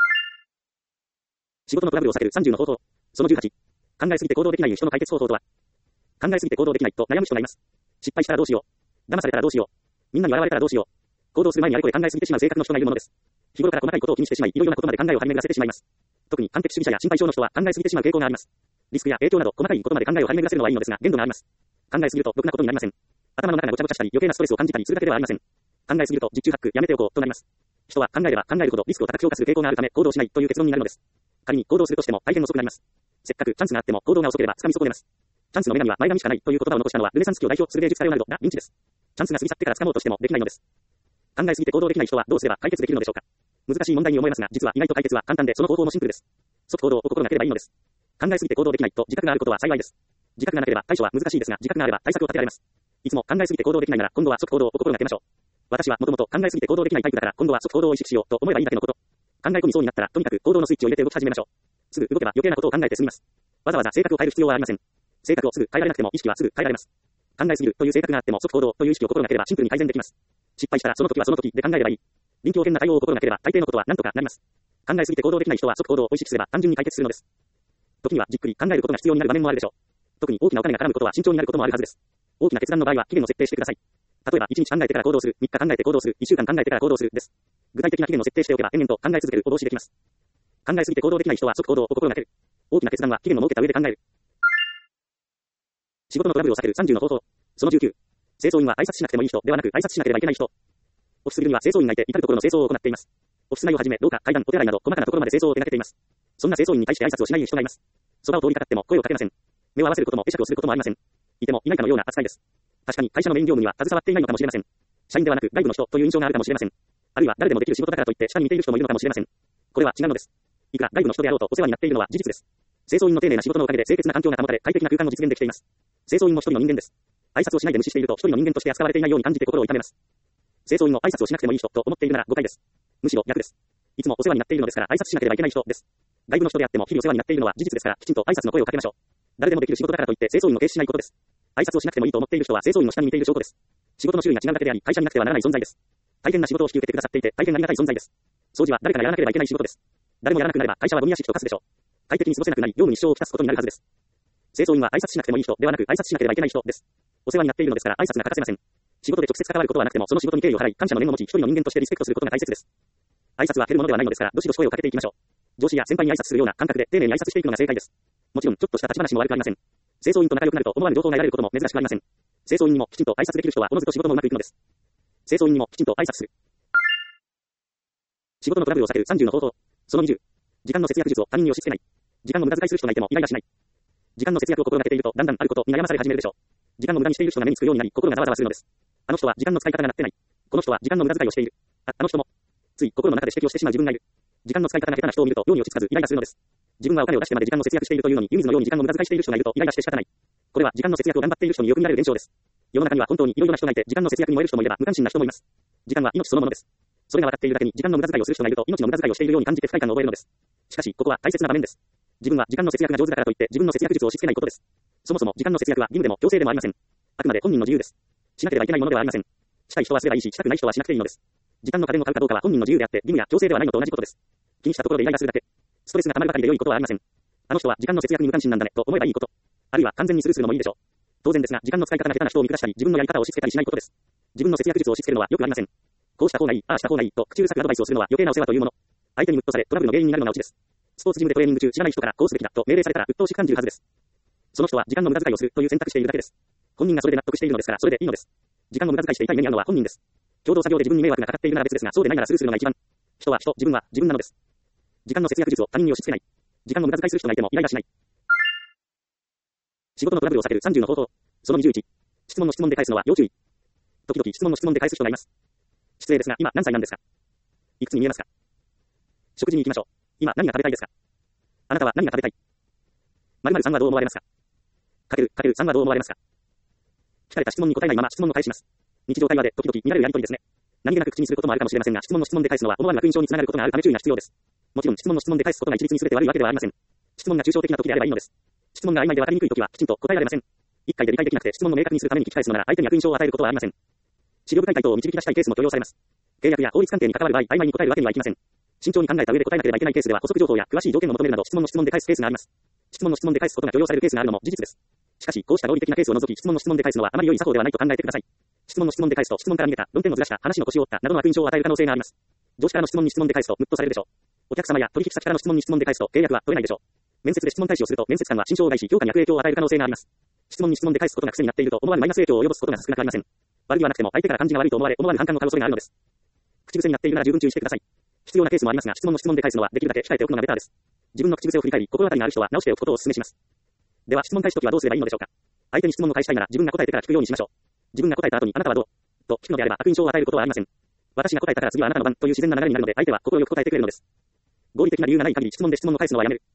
仕事のトラブルを避けるさんじゅうの方法。そのじゅうはち。考えすぎて行動できない人の解決方法とは。考えすぎて行動できないと悩む人がいます。失敗したらどうしよう。騙されたらどうしよう。みんなに笑われたらどうしよう。行動する前にあれこれ考えすぎてしまう性格の人がいるものです。日頃から細かいことを気にしてしまい、いろいろなことまで考えを張り巡らせてしまいます。特に完璧主義者や心配性の人は考えすぎてしまう傾向があります。リスクや影響など細かいことまで考えを張り巡らせるのはいいのですが、限度があります。考えすぎるとろくなことになりません。頭の中がごちゃごちゃしたり余計なストレスを感じたりするだけではありません。考えすぎると十中八九やめておこうとなります。人は考えれば考えるほどリスクを高く評価する傾向があるため行動しないという結論になるのです。仮に行動するとしても大変遅くなります。せっかくチャンスがあっても行動が遅ければ掴み損ねます。チャンスの女神は前髪しかないという言葉を残したのはルネサンス期を代表する芸術家レオナルド・ダ・ヴィンチです。チャンスが過ぎ去ってから掴もうとしてもできないのです。考えすぎて行動できない人はどうすれば解決できるのでしょうか。難しい問題に思えますが、実は意外と解決は簡単でその方法もシンプルです。即行動を心がければいいのです。考えすぎて行動できないと自覚があることは幸いです。自覚がなければ対処は難しいですが、自覚があれば対策を立てられます。いつも考えすぎて行動できないなら今度は即行動を心がけましょう。私はもともと考えすぎて行動できないタイプだから今度は即行動を意識しようと思えばいいだけのこと。考え込みそうになったらとにかく行動のスイッチを入れて動き始めましょう。すぐ動けば余計なことを考えて済みます。わざわざ性格を変える必要はありません。性格をすぐ変えられなくても意識はすぐ変えられます。考えすぎるという性格があっても即行動という意識を心がければシンプルに改善できます。失敗したらその時はその時で考えればいい。臨機応変な対応を心がければ大抵のことは何とかなります。考えすぎて行動できない人は即行動を意識すれば単純に解決するのです。時にはじっくり考えることが必要になる場面もあるでしょう。特に大きなお金が絡むことは慎重になることもあるはずです。大きな決断の場合は期限を設定してください。例えばいちにち考えてから行動する、みっか考えて行動する、いっしゅうかん考えてから行動するです。具体的な期限を設定しておけば延々と考え続けるを防止できます。考えすぎて行動できない人は即行動を心がける。大きな決断は期限を設けた上で考える。仕事のトラブルを避けるさんじゅうの方法。そのじゅうきゅう。清掃員は挨拶しなくてもいい人ではなく挨拶しなければいけない人。オフィスビルには清掃員がいて至るところの清掃を行っています。オフィス内をはじめ廊下、階段、お手洗いなど細かなところまで清掃を手掛けています。そんな清掃員に対して挨拶をしない人がいます。そばを通りかかっても声をかけません。目を合わせることも会釈をすることもありません。いてもいないかのような扱いです。確かに会社のメイン業務には携わっていないのかもしれません。社員ではなく外部の人という印象があるかもしれません。あるいは誰でもできる仕事だからといって下に見ている人もいるのかもしれません。これは違うのです。いくら外部の人であろうとお世話になっているのは事実です。清掃員の丁寧な仕事のおかげで清潔な環境が保たれ快適な空間を実現できています。清掃員も一人の人間です。挨拶をしないで無視していると一人の人間として扱われていないように感じて心を痛めます。清掃員の挨拶をしなくてもいい人と思っているなら誤解です。むしろ逆です。いつもお世話になっているのですから挨拶しなければいけない人です。外部の人であっても日々お世話になっているのは事実ですからきちんと挨拶の声をかけましょう。誰でもできる仕事だからといって清掃員を軽視しないことです。挨拶をしなくてもいいと思っている人は清掃員の下に見ている証拠です。仕事の種類が違うだけであり会社になくてはならない存在です。大変な仕事を引き受けてくださっていて大変ありがたい存在です。掃除は誰かがやらなければいけない仕事です。誰もやらなくなれば会社はゴミ屋敷と化すでしょう。快適に過ごせなくなり業務に支障をきたすことになるはずです。清掃員は挨拶しなくてもいい人ではなく挨拶しなければいけない人です。お世話になっているのですから挨拶が欠かせません。仕事で直接関わることはなくてもその仕事に敬意を払い感謝の念を持ち一人の人間としてリスペクトすることが大切です。挨拶は減るものではないのですからどしどし声をかけていきましょう。上司や先輩に挨拶するような感覚で丁寧に挨拶していくのが正解です。もちろんちょっとした立ち話も悪くありません。清掃員と仲良くなると思わぬ情報が得られることも珍しくありません。清掃員にもきちんと挨拶できる人はおのずと仕事もうまくいくのです。清掃員にもきちんと挨拶する。仕事のトラブルを避けるさんじゅうの方法。そのにじゅう。時間の節約術を他人に押し付けない。時間の無駄遣いする人がいてもイライラしない。時間の節約を心がけているとだんだんあることに悩まされ始めるでしょう。時間の無駄にしている人が目につくようになり心がざわざわするのです。あの人は時間の使い方がなってない。この人は時間の無駄遣いをしている。あ、あの人も。つい心の中で指摘をしてしまう自分がいる。時間の使い方が下手な人を見ると世に落ち着かずイライラするのです。自分はお金を出してまで時間の節約しているというのに湯水のように時間の無駄遣いしている人がいるとイライラして仕方ない。これは時間の節約を頑張っている人によく見られる現象です。世の中には本当にいろいろな人がいて時間の節約に燃える人もいれば無関心な人もいます。時間は命そのものです。それが分かっているだけに時間の無駄遣いをする人がいると命の無駄遣いをしているように感じて不快感を覚えるのです。しかしここは大切な場面です。自分は時間の節約が上手だからといって自分の節約術を押し付けないことです。そもそも時間の節約は義務でも強制でもありません。あくまで本人の自由です。しなければいけないものではありません。したい人はすればいいししたくない人はしなくていいのです。時間の家電を買うかどうかは本人の自由であって義務や強制ではないのと同じことです。気にしたところでイライラするだけ。ストレスが溜まるばかりで良いことはありません。あの人は時間の節約に無関心なんだねと思えばいいこと。あるいは完全にスルーするのもいいでしょう。当然ですが時間の使い方が下手な人を見下したり自分のやり方を押し付けたりしないことです。自分の節約術を押し付けるのはよくありません。 こうした方がいい、ああした方がいいと口うるさくアドバイスをするのは余計なお世話というもの。相手にムッとされトラブルの原因になるのがオチです。スポーツジムでトレーニング中知らない人からこうすべきだと命令されたら鬱陶しく感じるはずです。その人は時間の無駄遣いをするという選択しているだけです。本人がそれで納得しているのですからそれでいいのです。時間を無駄遣いしていたい目に遭うのは本人です。共同作業で自分に迷惑がかかっているなら別ですがそうでないならスルーするのが一番。人は人、自分は自分なのです。時間の節約術を他人に押し付けない。時間の無駄遣いする人がいてもイライラしない。仕事のトラブルを避けるさんじゅうの方法。そのにじゅういち。質問の質問で返すのは要注意。時々質問の質問で返す人がいます。失礼ですが、今何歳なんですか？いくつに見えますか？食事に行きましょう。今何が食べたいですか？あなたは何が食べたい？〇〇さんはどう思われますか？かける、かけるさんはどう思われますか？聞かれた質問に答えないまま質問を返します。日常会話で時々見られるやりとりですね。何気なく口にすることもあるかもしれませんが、質問の質問で返すのは思わぬ悪印象につながることがあるため注意が必要です。もちろん質問の質問で返すことが一律に全て悪いわけではありません。質問が抽象的な時であればいいのです。質問が曖昧で分かりにくい時はきちんと答えられません。一回で理解できなくて質問を明確にするために聞き返すのなら相手に悪印象を与えることはありません。資料深い回答を導き出したいケースも許容されます。契約や法律関係に関わる場合、曖昧に答えるわけにはいきません。慎重に考えた上で答えなければいけないケースでは補足情報や詳しい条件を求めるなど質問の質問で返すケースがあります。質問の質問で返すことが許容されるケースがあるのも事実です。しかし、こうした合理的なケースを除き質問の質問で返すのはあまり良い作法ではないと考えてください。質問の質問で返すと質問から逃げた、論点をずらした、話の腰を折ったなどの悪印象を与える可能性があります。上司からの質問に質問で返すとムッとされるでしょう。お客様や取引先からの質問に質問で返すと契約は取れないでしょう。面接で質問対処をすると面接官は心象を害し評価に悪影響を与える可能性があります。質問に質問で返すことが癖になっていると思わぬマイナス影響を及ぼすことが少なくありません。悪気はなくても相手から感じが悪いと思われ思わぬ反感を買う恐れがあるのです。口癖になっているなら十分注意してください。必要なケースもありますが質問の質問で返すのはできるだけ控えておくのがベターです。自分の口癖を振り返り心当たりがある人は直しておくことをお勧めします。では質問返すときはどうすればいいのでしょうか。相手に質問を返したいなら自分が答えてから聞くようにしましょう。自分が答えた後にあなたはどうと聞くのであれば悪印象を与えることはありません。私が答えたから次はあなたの番という自然な流れになるので相手は心よく答えてくれるのです。合理的な理由がない限り質問で質問を返すのはやめる。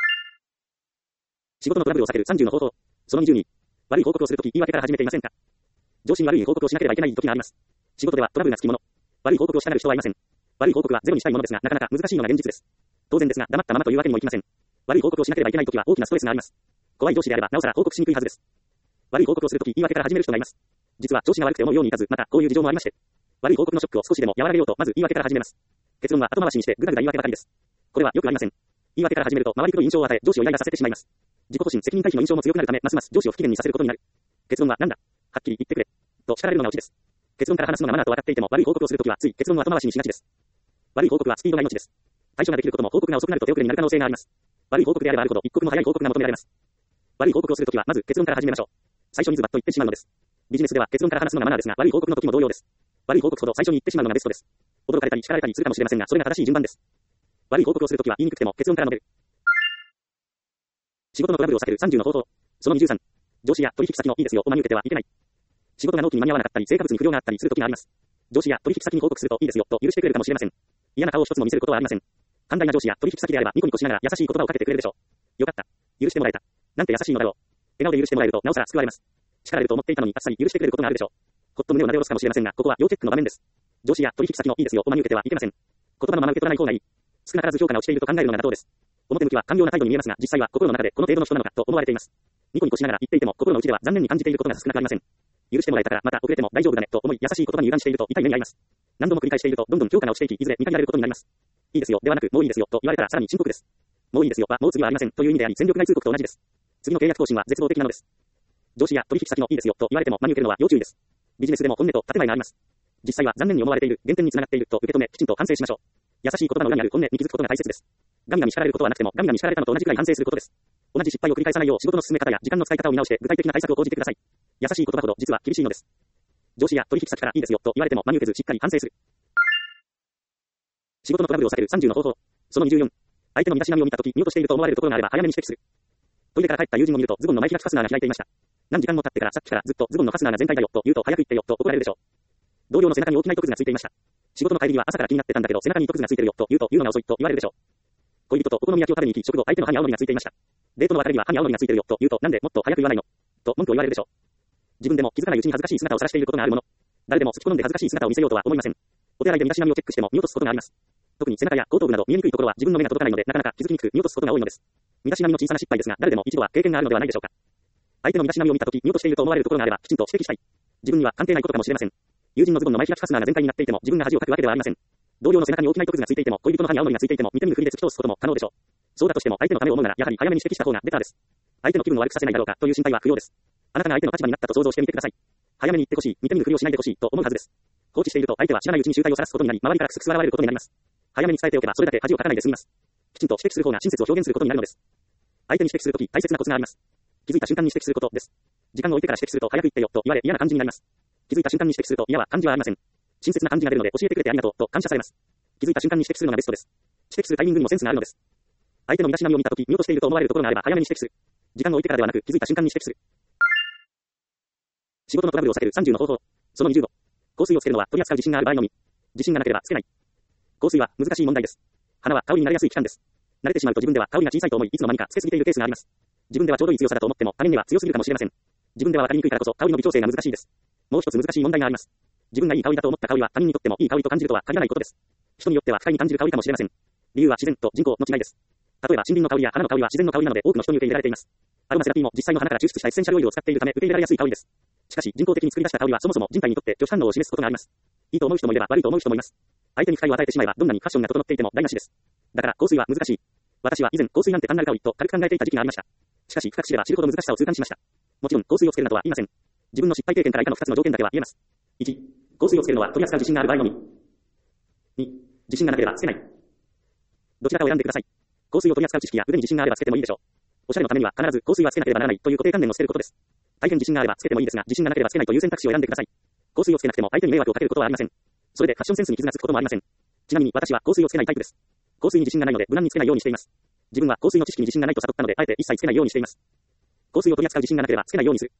仕事のトラブルを避けるさんじゅうの方法。そのにじゅうに。悪い報告をするとき言い訳から始めていませんか？上司に悪い報告をしなければいけない時があります。仕事ではトラブルがつきもの。悪い報告をしたがる人はいません。悪い報告はゼロにしたいものですがなかなか難しいのが現実です。当然ですが黙ったままというわけにもいきません。悪い報告をしなければいけないときは大きなストレスがあります。怖い上司であればなおさら報告しにくいはずです。悪い報告をするとき言い訳から始める人がいます。実は上司が悪くて思うようにいかずまたこういう事情もありまして。悪い報告のショックを少しでも和らげようとまず言い訳から始めます。結論は後回しにしてぐだぐだ言い訳ばかりです。これはよくありません。言い訳から始めると周りくどい印象を与え上司をイライラさせてしまいます。自己保身責任回避の印象も強くなるためますます上司を不機嫌にさせることになる。結論はなんだはっきり言ってくれと叱られるのがオチです。結論から話すのがマナーと分かっていても悪い報告をするときはつい結論を後回しにしがちです。悪い報告はスピードが命です。対処ができることも報告が遅くなると手遅れになる可能性があります。悪い報告であればあるほど一刻も早い報告が求められます。悪い報告をするときはまず結論から始めましょう。最初にズバッと言ってしまうのです。ビジネスでは結論から話すのがマナーですが悪い報告の時も同様です。悪い報告ほど最初に言ってしまうのがベストです。驚かれたり叱られたりするかもしれませんがそれが正しい順番です。悪い報告をするときは言いにくくても結論から述べる。仕事のトラブルを避けるさんじゅうの方法。そのにじゅうさん。上司や取引先のいいですよを真に受けてはいけない。仕事が納期に間に合わなかったり成果物に不良があったりするときがあります。上司や取引先に報告するといいですよと許してくれるかもしれません。嫌な顔を一つも見せることはありません。寛大な上司や取引先であればニコニコしながら優しい言葉をかけてくれるでしょう。よかった。許してもらえた。なんて優しいのだろう。笑顔で許してもらえるとなおさら救われます。叱られると思っていたのにあっさり許してくれることがあるでしょう。ほっと胸をなで下ろすかもしれませんがここは要チェックの場面です。上司や取引先のいいですよを真に受けてはいけません。言葉のまま受け取らない方がいい。少なからず評価が落ちていると考えるのが妥当です。表向きは寛容な態度に見えますが実際は心の中でこの程度の人なのかと思われています。ニコニコしながら言っていても心の内では残念に感じていることが少なくありません。許してもらえたからまた遅れても大丈夫だねと思い優しい言葉に油断していると痛い目に遭います。何度も繰り返しているとどんどん評価が落ちていきいずれ見限られることになります。いいですよではなくもういいですよと言われたらさらに深刻です。もういいですよはもう次はありませんという意味であり戦力外通告と同じです。次の契約更新は絶望的なのです。上司や取引先のいいですよと言われても真に受けるのは要注意です。ビジネスでも本音と建前があります。実際は残念に思われている減点につながっていると受け止めきちんと反省しましょう。優しい言葉の裏にある本音に気づくことが大切です。ガミガミ叱られることはなくてもガミガミ叱られたのと同じくらい反省することです。同じ失敗を繰り返さないよう仕事の進め方や時間の使い方を見直して具体的な対策を講じてください。優しい言葉ほど実は厳しいのです。上司や取引先からいいですよと言われても真に受けずしっかり反省する。仕事のトラブルを避けるさんじゅうの方法。そのにじゅうよん。相手の身だしなみを見たとき見落としていると思われるところがあれば早めに指摘する。トイレから帰った友人を見るとズボンの前開きファスナーが開いていました。何時間も経ってからさっきからずっとズボンのファスナーが全開だよと言うと早く言ってよと怒られるでしょう。同僚の背中に大きな糸くずがついていました。仕事の帰りには朝から気になってたんだけど背中に糸くずがついてるよと言うと言うのが遅いと言われるでしょう。恋人とお好み焼きを食べに行き食後相手の歯に青のりがついていました。デートの別れには歯に青のりがついてるよと言うとなんでもっと早く言わないのと文句を言われるでしょう。自分でも気づかないうちに恥ずかしい姿を晒していることがあるもの。誰でも好き好んで恥ずかしい姿を見せようとは思いません。お手洗いで身だしなみをチェックしても見落とすことがあります。特に背中や後頭部など見えにくいところは自分の目が届かないのでなかなか気づきにくく見落とすことが多いのです。身だしなみの小さな失敗ですが誰でも一度は経験があるのではないでしょうか。相手の身だしなみを見たとき見落としていると思われるところがあればきちんと指摘したい。自分には関係ないことかもしれません。友人のズボンの前開きファスナーが全開になっていても自分が恥をかくわけではありません。同僚の背中に大きな糸くずがついていても恋人の歯に青のりがついていても見て見ぬふりで突き通すことも可能でしょう。そうだとしても相手のためを思うならやはり早めに指摘した方がベターです。相手の気分を悪くさせないだろうかという心配は不要です。あなたが相手の立場になったと想像してみてください。早めに言ってほしい、見て見ぬふりをしないでほしいと思うはずです。 放置していると相手は知らないうちに醜態を晒すことになり、周りからクスクス笑われることになります。早めに伝えておけばそれだけ恥をかかないで済みます。きちんと指摘する方が親切を表現することになるのです。相手に指摘するとき大切なコツがあります。気づいた瞬間に指摘することです。時間を置いてから指摘すると早く言ってよと言われ嫌な感じになります。気づいた瞬間に指摘すると嫌は感じはありません。親切な感じが出るので教えてくれてありがとうと感謝されます。気づいた瞬間に指摘するのがベストです。指摘するタイミングにもセンスがあるのです。相手の身だしなみを見たとき見落としていると思われるところがあれば早めに指摘する。時間を置いてからではなく気づいた瞬間に指摘する。仕事のトラブルを避けるさんじゅうの方法。そのにじゅうご。香水をつけるのは取り扱う自信がある場合のみ。自信がなければつけない。香水は難しい問題です。花は香りになりやすい器官です。慣れてしまうと自分では香りが小さいと思い、いつの間にかつけすぎているケースがあります。自分ではちょうどいい強さだと思っても、他人には強すぎるかもしれません。自分では分かりにくいからこそ香りの微調整が難しいです。もう一つ難しい問題があります。自分がいい香りだと思った香りは他人にとってもいい香りと感じるとは限らないことです。人によっては不快に感じる香りかもしれません。理由は自然と人口の違いです。例えば森林の香りや花の香りは自然の香りなので多くの人に受け入れられています。アロマセラピーも実際の花から抽出したエッセンシャルオイルを使っているため受け入れられやすい香りです。しかし人工的に作り出した香りはそもそも人体にとって拒否反応を示すことがあります。いいと思う人もいれば悪いと思う人もいます。相手に不快を与えてしまえばどんなにファッションが整っていても台無しです。だから香水は難しい。私は以前香水なんて単なる香りと軽く考えていた時期がありました。しかし深く知れば知るほど難しさを痛感しました。もちろん香水をつけるなどは言いません。自分の失敗経験から以下のふたつの条件だけは言えます。いち、香水をつけるのは取り扱う自信がある場合のみ。に、自信がなければつけない。どちらかを選んでください。香水を取り扱う知識や腕に自信があればつけてもいいでしょう。おしゃれのためには必ず香水はつけなければならないという固定観念を捨てることです。大変自信があればつけてもいいですが、自信がなければつけないという選択肢を選んでください。香水をつけなくても相手に迷惑をかけることはありません。それでファッションセンスに傷がつくこともありません。ちなみに私は香水をつけないタイプです。香水に自信がないので無難につけないようにしています。自分は香水の知識に自信がないと悟ったので、あえて一切つけないようにしています。香水を取り扱う自信がなければつけないようにする。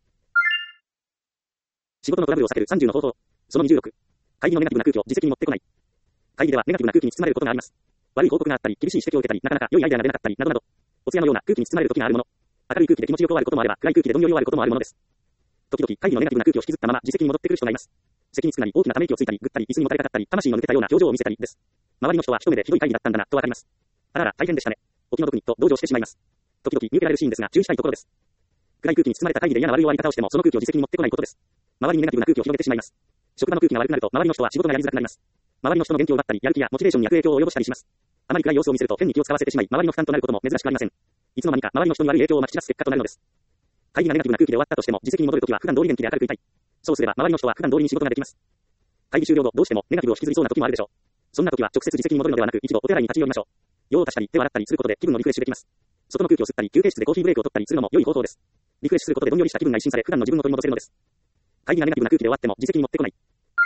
仕事のトラブルを避けるさんじゅうの方法。そのにじゅうろく。会議のネガティブな空気を自責に持ってこない。会議ではネガティブな空気に包まれることがあります。悪い報告があったり、厳しい指摘を受けたり、なかなか良いアイデアが出なかったり、などなど、お通夜のような空気に包まれる時があるもの。明るい空気で気持ちよく終わることもあれば、暗い空気でどんより終わることもあるものです。時々会議のネガティブな空気を引きずったまま自責に戻ってくる人がいます。席につくなり、大きなため息をついたり、ぐったり、椅子にもたれかかったり、魂の抜けたような表情を見せたりです。周りの人は一目でひどい会議だったんだな、とわかります。あらら、大変でしたね。お気の毒に、と同情してしまいます。時々見受けられるシーンですが、注意したいところです。暗い空気に包まれた会議で嫌な悪い終わり方をしても、その空気を自責に持ってこないことです。周りにネガティブな空気を広げてしまいます。職場の空気が悪くなると、周りの人は仕事がやりづらくなります。周りの人の元気を奪ったり、やる気やモチベーションに悪影響を及ぼしたりします。あまり暗い様子を見せると、変に気を使わせてしまい、周りの負担となることも珍しくありません。いつの間にか周りの人に悪い影響をまき散らす結果となるのです。会議がネガティブな空気で終わったとしても、自責に戻るときは普段通り元気で明るくいたい。そうすれば、周りの人は普段通りに仕事ができます。会議終了後、どうしてもネガティブを引きずりそうな時もあるでしょう。そんな時は直接自責に戻るのではなく、一度お手洗いに立ち寄りましょう。用を足したり、手を洗ったりすることで気分をリフレッシュできます。外の空気を吸ったり、休憩室でコーヒーブレイクを取ったりするのも良い方法です。リフレッシュすることでどんよりした気分が一新され、普段の自分を取り戻せるのです。会議がネガティブな空気で終わっても自責に持ってこない。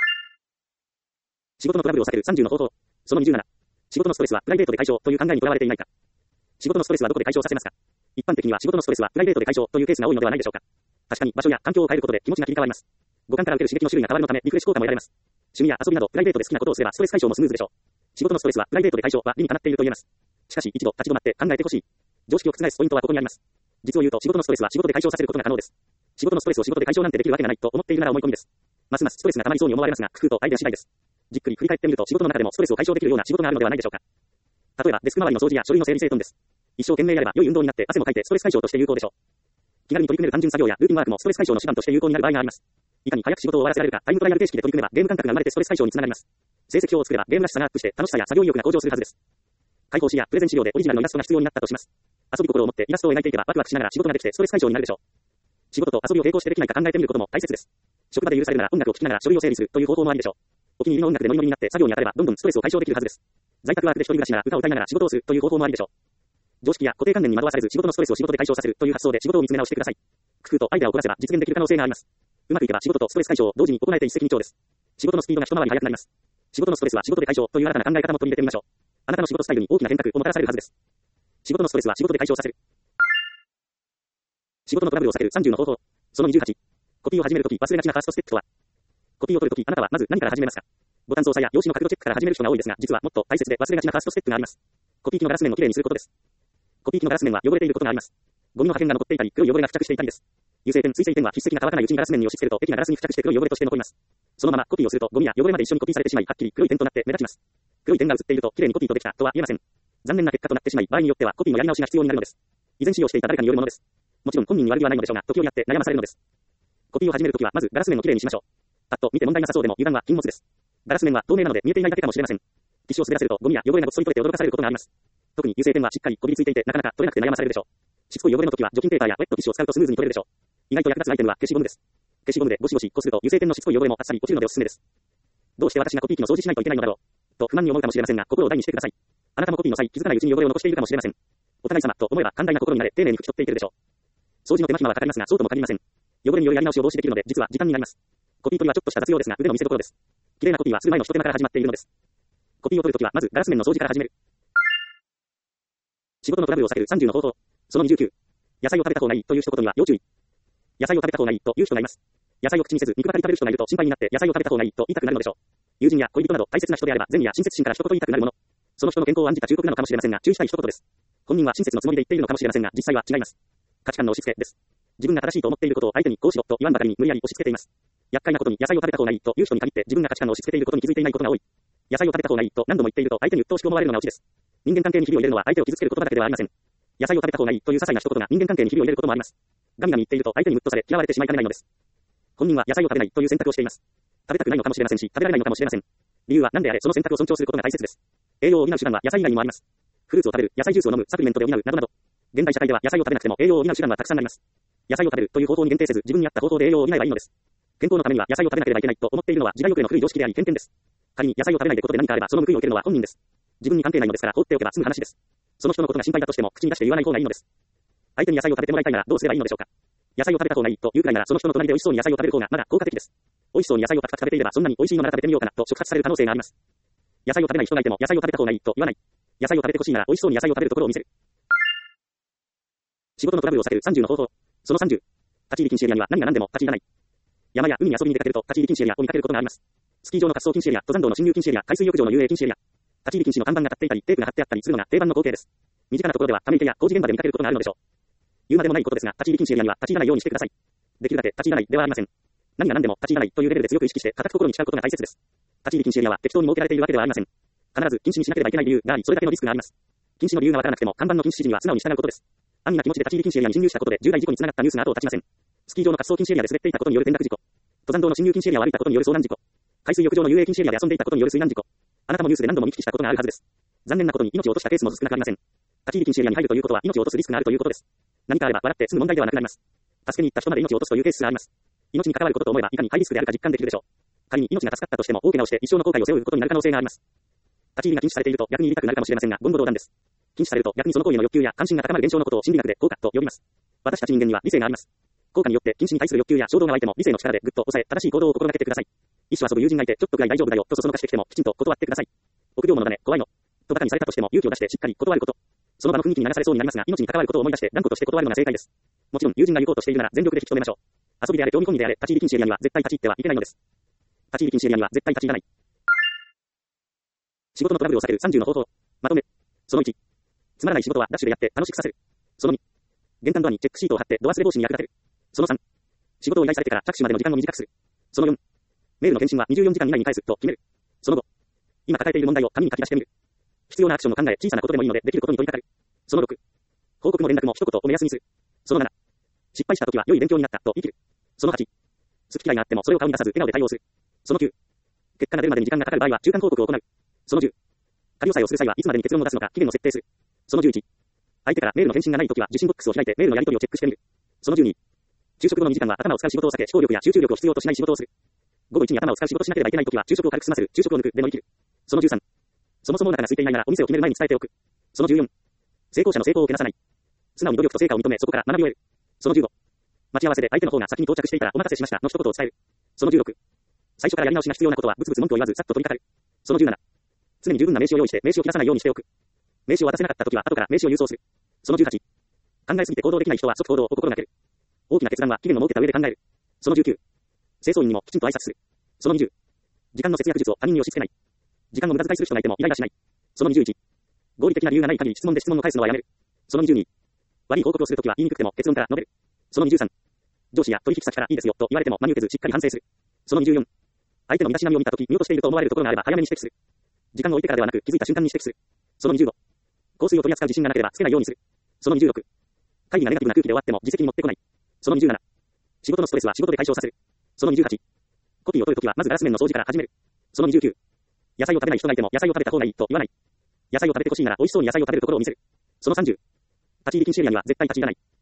仕事のトラブルを避けるさんじゅうの方法。そのにじゅうなな。仕事のストレスはプライベートで解消という考えにとらわれていないか。仕事のストレスはどこで解消させますか。一般的には仕事のストレスはプライベートで解消というケースが多いのではないでしょうか。確かに場所や環境を変えることで気持ちが切り替わります。五感から受ける刺激の種類が変わるのためリフレッシュ効果も得られます。趣味や遊びなどプライベートで好きなことをすればストレス解消もスムーズでしょう。仕事のストレスはプライベートで解消は理にかなっていると言えます。しかし一度立ち止まって考えてほしい。常識を覆すポイントはここにあります。実を言うと仕事のストレスは仕事で解消させることが可能です。仕事のストレスを仕事で解消なんてできるわけがないと思っているなら思い込みです。ますますストレスが溜まりそうに思われますが、工夫とアイデア次第です。じっくり振り返ってみると仕事の中でもストレスを解消できるような仕事があるのではないでしょうか。例えばデスク周りの掃除や書類の整理整頓です。一生懸命やれば良い運動になって汗もかいてストレス解消として有効でしょう。気軽に取り組める単純作業やルーティンワークもストレス解消の手段として有効になる場合があります。いかに早く仕事を終わらせられるか、タイムトライアル形式で取り組めばゲーム感覚が生まれてストレス解消につながります。成績表を作ればゲームらしさがアップして楽しさや作業意欲が向上するはずです。開講誌やプレゼン資料でオリジナルのイラストが必要になったとします。遊び心を持ってイラストを描いていけばワクワクしながら仕事ができてストレス解消になるでしょう。仕事と遊びを並行してできないか考えてみることも大切です。職場で許されるなら音楽を聴きながら書類を整理するという方法もありでしょう。お気に入りの音楽でノリノリになって作業に当たればどんどんストレスを解消できるはずです。在宅ワークで一人暮らしなら歌を歌いながら仕事をするという方法もありでしょう。常識や固定観念に惑わされず仕事のストレスを仕事で解消させるという発想で仕事を見つめ直してください。工夫とアイデアを凝らせば実現できる可能性があります。うまくいけば仕事とストレス解消を同時に行えて一石二鳥です。仕事のスピードが一回り速くなります。仕事のストレスは仕事で解消という新たな考え方も取り入れてみましょう。あなたの仕事スタイルに大きな変革をもたらされるはずです。仕事のストレスは仕事で解消させる。仕事のトラブルを避けるさんじゅうの方法。そのにじゅうはち。コピーを始めるとき忘れがちなファーストステップとは。コピーを取るときあなたはまず何から始めますか。ボタン操作や用紙の角度チェックから始める人が多いですが、実はもっと大切で忘れがちなファーストステップがあります。コピー機のガラス面をきれいにすることです。コピー機のガラス面は汚れていることがあります。ゴミの破片が残っていたり、黒い汚れが付着していたりです。油性ペン、水性ペンは筆跡が乾かないうちにガラス面に押し付けると液がガラスに付着して黒い汚れとして残ります。そのままコピーをするとゴミや汚れまで一緒にコピーされてしまい、はっきり黒い点となって目立ちます。黒い点が映っているときれいにコピーとできたとは言えません。残念な結果となってしまい、場合によってはコピーのやり直しが必要になるのです。以前使用していた誰かによるものです。もちろん本人に悪気はないのでしょうが、時をやって悩まされるのです。コピーを始めるときはまずガラス面をきれいにしましょう。パッと見て問題なさそうでも油断は禁物です。ガラス面は透明なので見えていないだけかもしれません。ティッシュを滑らせるとゴミや汚れがごっそり取れて驚かされることがあります。特に油性ペンはしっかりこびりついていてなかなか取れなくて悩まされるでしょう。しつこい汚れの時は除菌ペーパーやウェットティッシュを使うとスムーズに取れるでしょう。意外と役立つアイテムは消しゴムです。消しゴムでゴシゴシこすると油性ペンのしつこい汚れもあっさり落ちるのでおすすめです。 どうして私がコピー機の掃除しないといけないのだろう。と不満に思うかもしれませんが、心を大にしてください。あなたもコピーの際、気づかないうちに汚れを残しているかもしれません。お互い様と思えば寛大な心になれ、丁寧に拭き取っていけるでしょう。掃除の手間暇はかかりますが、そうとも限りません。汚れによるやり直しを防止できるので、実は時間になります。コピー取りはちょっとした雑用ですが、腕の見せ所です。綺麗なコピーはする前の一手間から始まっているのです。コピーを取るときは、まずガラス面の掃除から始める。仕事のトラブルを避けるさんじゅうの方法。そのにじゅうきゅう。野菜を食べた方がいいという一言には要注意。野菜を食べた方がいいという人がいます。野菜を口にせず肉ばかり食べる人がいると心配になって野菜を食べた方がいいと言いたくなるのでしょう。友人や恋人など大切な人であれば善意や親切心から一言言いたくなるもの。その人の健康を案じた忠告なのかもしれませんが、注意したい一言です。本人は親切のつもりで言っているのかもしれませんが、実際は違います。価値観の押し付けです。自分が正しいと思っていることを相手にこうしろと言わんばかりに無理やり押し付けています。厄介なことに野菜を食べた方がいいという人に限って自分が価値観を押し付けていることに気づいていないことが多い。野菜を食べた方がいいと何度も言っていると相手に鬱陶しく思われるのがオチです。人間関係にひびを入れるのは相手を傷つける言葉だけではありません。野菜を食べた方がいいという些細な一言が人間関係にひびを入れることもあります。ガミガミ言っていると相手にムッとされ嫌われてしまいかねないのです。本人は野菜を食べないという選択をしています。食べたくないのかもしれませんし、食べられないのかもしれません。理由は何であれその選択を尊重することが大切です。栄養を補う手段は野菜以外にもあります。フルーツを食べる、野菜ジュースを飲む、サプリメントで補うなどなど。現代社会では野菜を食べなくても栄養を補う手段はたくさんあります。野菜を食べるという方法に限定せず、自分に合った方法で栄養を補えばいいのです。健康のためには野菜を食べなければいけないと思っているのは時代遅れの古い常識であり偏見です。仮に野菜を食べないでことで何かあればその報いを受けるのは本人です。自分に関係ないのですから放っておけば済む話です。その人のことが心配だとしても口に出して言わない方がいいのです。相手に野菜を食べてもらいたいならどうすればいいのでしょうか。野菜を食べた方がいいというくらいならその人の隣で美味しそうに野菜を食べる方がまだ効果的です。美味しそうに野菜をパクパク食べていればそんなに美味しいのなら食べてみようかなと触発される可能性があります。野菜を食べない人がいても野菜を食べた方がいいと言わない。野菜を食べてほしいなら美味しそうに野菜を食べるところを見せる。仕事のトラブルを避けるさんじゅうの方法。そのさんじゅう。立ち入り禁止エリアには何が何でも立ち入らない。山や海に遊びに出かけると立ち入り禁止エリアを見かけることがあります。スキー場の滑走禁止エリア、登山道の侵入禁止エリア、海水浴場の遊泳禁止エリア。立ち入り禁止の看板が立っていたり、テープが貼ってあったりするのが定番の光景です。身近なところではため池や工事現場で見かけることがあるのでしょう。言うまでもないことですが、立ち入り禁止エリアには立ち入らないようにしてください。できるだけ立ち入らないではありません。何が何でも立ち入らないというレベルで強く意識して固く心に誓うことが大切です。立ち入り禁止エリアは適当に設けられているわけではありません。必ず禁止にしなければいけない理由があり、それだけのリスクがあります。禁止の理由がわからなくても看板の禁止指示には素直に従うことです。安易な気持ちで立ち入り禁止エリアに侵入したことで重大事故につながったニュースが後を絶ちません。スキー場の滑走禁止エリアで滑っていたことによる転落事故。登山道の侵入禁止エリアを歩いたことによる遭難事故。海水浴場の遊泳禁止エリアで遊んでいたことによる水難事故。あなたもニュースで何度も見聞きしたことがあるはずです。残念なことに命を落としたケースも少なくありません。立ち入り禁止エリアに入るということは命を落とすリスクがあるということです。何かあれば笑って済む問題ではなくなります。助けに行った人まで命を落とすというケースがあります。命に関わることと思えばいかにハイリスクであるか実感できるでしょう。仮に命が助かったとしても大怪我をして一生の後悔を背負うことになる可能性があります。立ち入りが禁止されていると逆に入りたくなるかもしれませんが、言語道断です。禁止されると逆にその行為の欲求や関心が高まる現象のことを心理学で効果と呼びます。私たち人間には理性があります。効果によって禁止に対する欲求や衝動が湧いても理性の力でぐっと抑え正しい行動を心がけてください。一種遊ぶ友人がいてちょっとくらい大丈夫だよとそそのかしてきてもきちんと断ってください。臆病者だね、怖いの。とバカにされたとしても勇気を出してしっかり断ること。その場の雰囲気に流されそうになりますが、命に関わることを思い出して断固として断るのが正解です。もちろん友人が行こうとしているなら全力で引き止めましょう。遊びであれ興味本位であれ立ち入り禁止エリアには絶対立ち入ってはいけないのです。立ち入り禁止エリアには絶対立ち入らない。仕事のトラブルを避けるさんじゅうの方法。まとめ。そのいち。つまらない仕事はダッシュでやって楽しくさせる。そのに。玄関ドアにチェックシートを貼ってド忘れ防止に役立てる。そのさん。仕事を依頼されてから着手までの時間を短くする。そのよん。メールの返信はにじゅうよじかん以内に返すと決める。そのご。今抱えている問題を紙に書き出してみる。必要なアクションを考え小さなことでもいいのでできることに取り掛かる。そのろく。報告も連絡も一言お目安にする。そのなな。失敗した時は良い勉強になったと言い切る。そのはち。好き嫌いがあってもそれを顔に出さず笑顔で対応する。そのきゅう。結果が出るまでに時間がかかる場合は中間報告を行う。そのじゅう。仮押さえをする際はいつまでに結論を出すのか期限を設定する。そのじゅういち。相手からメールの返信がないときは受信ボックスを開いてメールのやり取りをチェックしてみる。そのじゅうに。昼食後のにじかんは頭を使う仕事を避け思考力や集中力を必要としない仕事をする。午後いちに頭を使う仕事をしなければいけないときは昼食を軽く済ませる。昼食を抜くで乗り切る。そのじゅうさん。そもそもお腹が空いていないならお店を決める前に伝えておく。そのじゅうよん。成功者の成功をけなさない。素直に努力と成果を認めそこから学びを得る。そのじゅうご。待ち合わせで相手の方が先に到着していたらお待たせしましたの一言を伝える。そのじゅうろく。最初からやり直しが必要なことはブツブツ文句を言わずさっと取り掛かる。そのじゅうなな。常に十分な名刺を用意して名刺を切らさないようにしておく。名刺を渡せなかったときは後から名刺を郵送する。そのじゅうはち。考えすぎて行動できない人は即行動を心がける。大きな決断は期限を設けた上で考える。そのじゅうきゅう。清掃員にもきちんと挨拶する。そのにじゅう。時間の節約術を他人に押し付けない。時間を無駄遣いする人がいてもイライラしない。そのにじゅういち。合理的な理由がない限り質問で質問を返すのはやめる。そのにじゅうに。悪い報告をするときは言いにくくても結論から述べる。そのにじゅうさん。上司や取引先からいいですよと言われても真に受けずしっかり反省する。そのにじゅうよん。相手の身だしなみを見たとき見落としていると思われるところがあれば早めに指摘する。時間を置いてからではなく気づいた瞬間に指摘する。そのにじゅうご。香水を取り扱う自信がなければつけないようにする。そのにじゅうろく。会議がネガティブな空気で終わっても実績に持ってこない。そのにじゅうなな。仕事のストレスは仕事で解消させる。そのにじゅうはち。コピーを取るときはまずガラス面の掃除から始める。そのにじゅうきゅう。野菜を食べない人がいても野菜を食べた方がいいと言わない。野菜を食べてほしいなら美味しそうに野菜を食べるところを見せる。そのさんじゅう。立ち入り禁止エリアには絶対立ち入らない。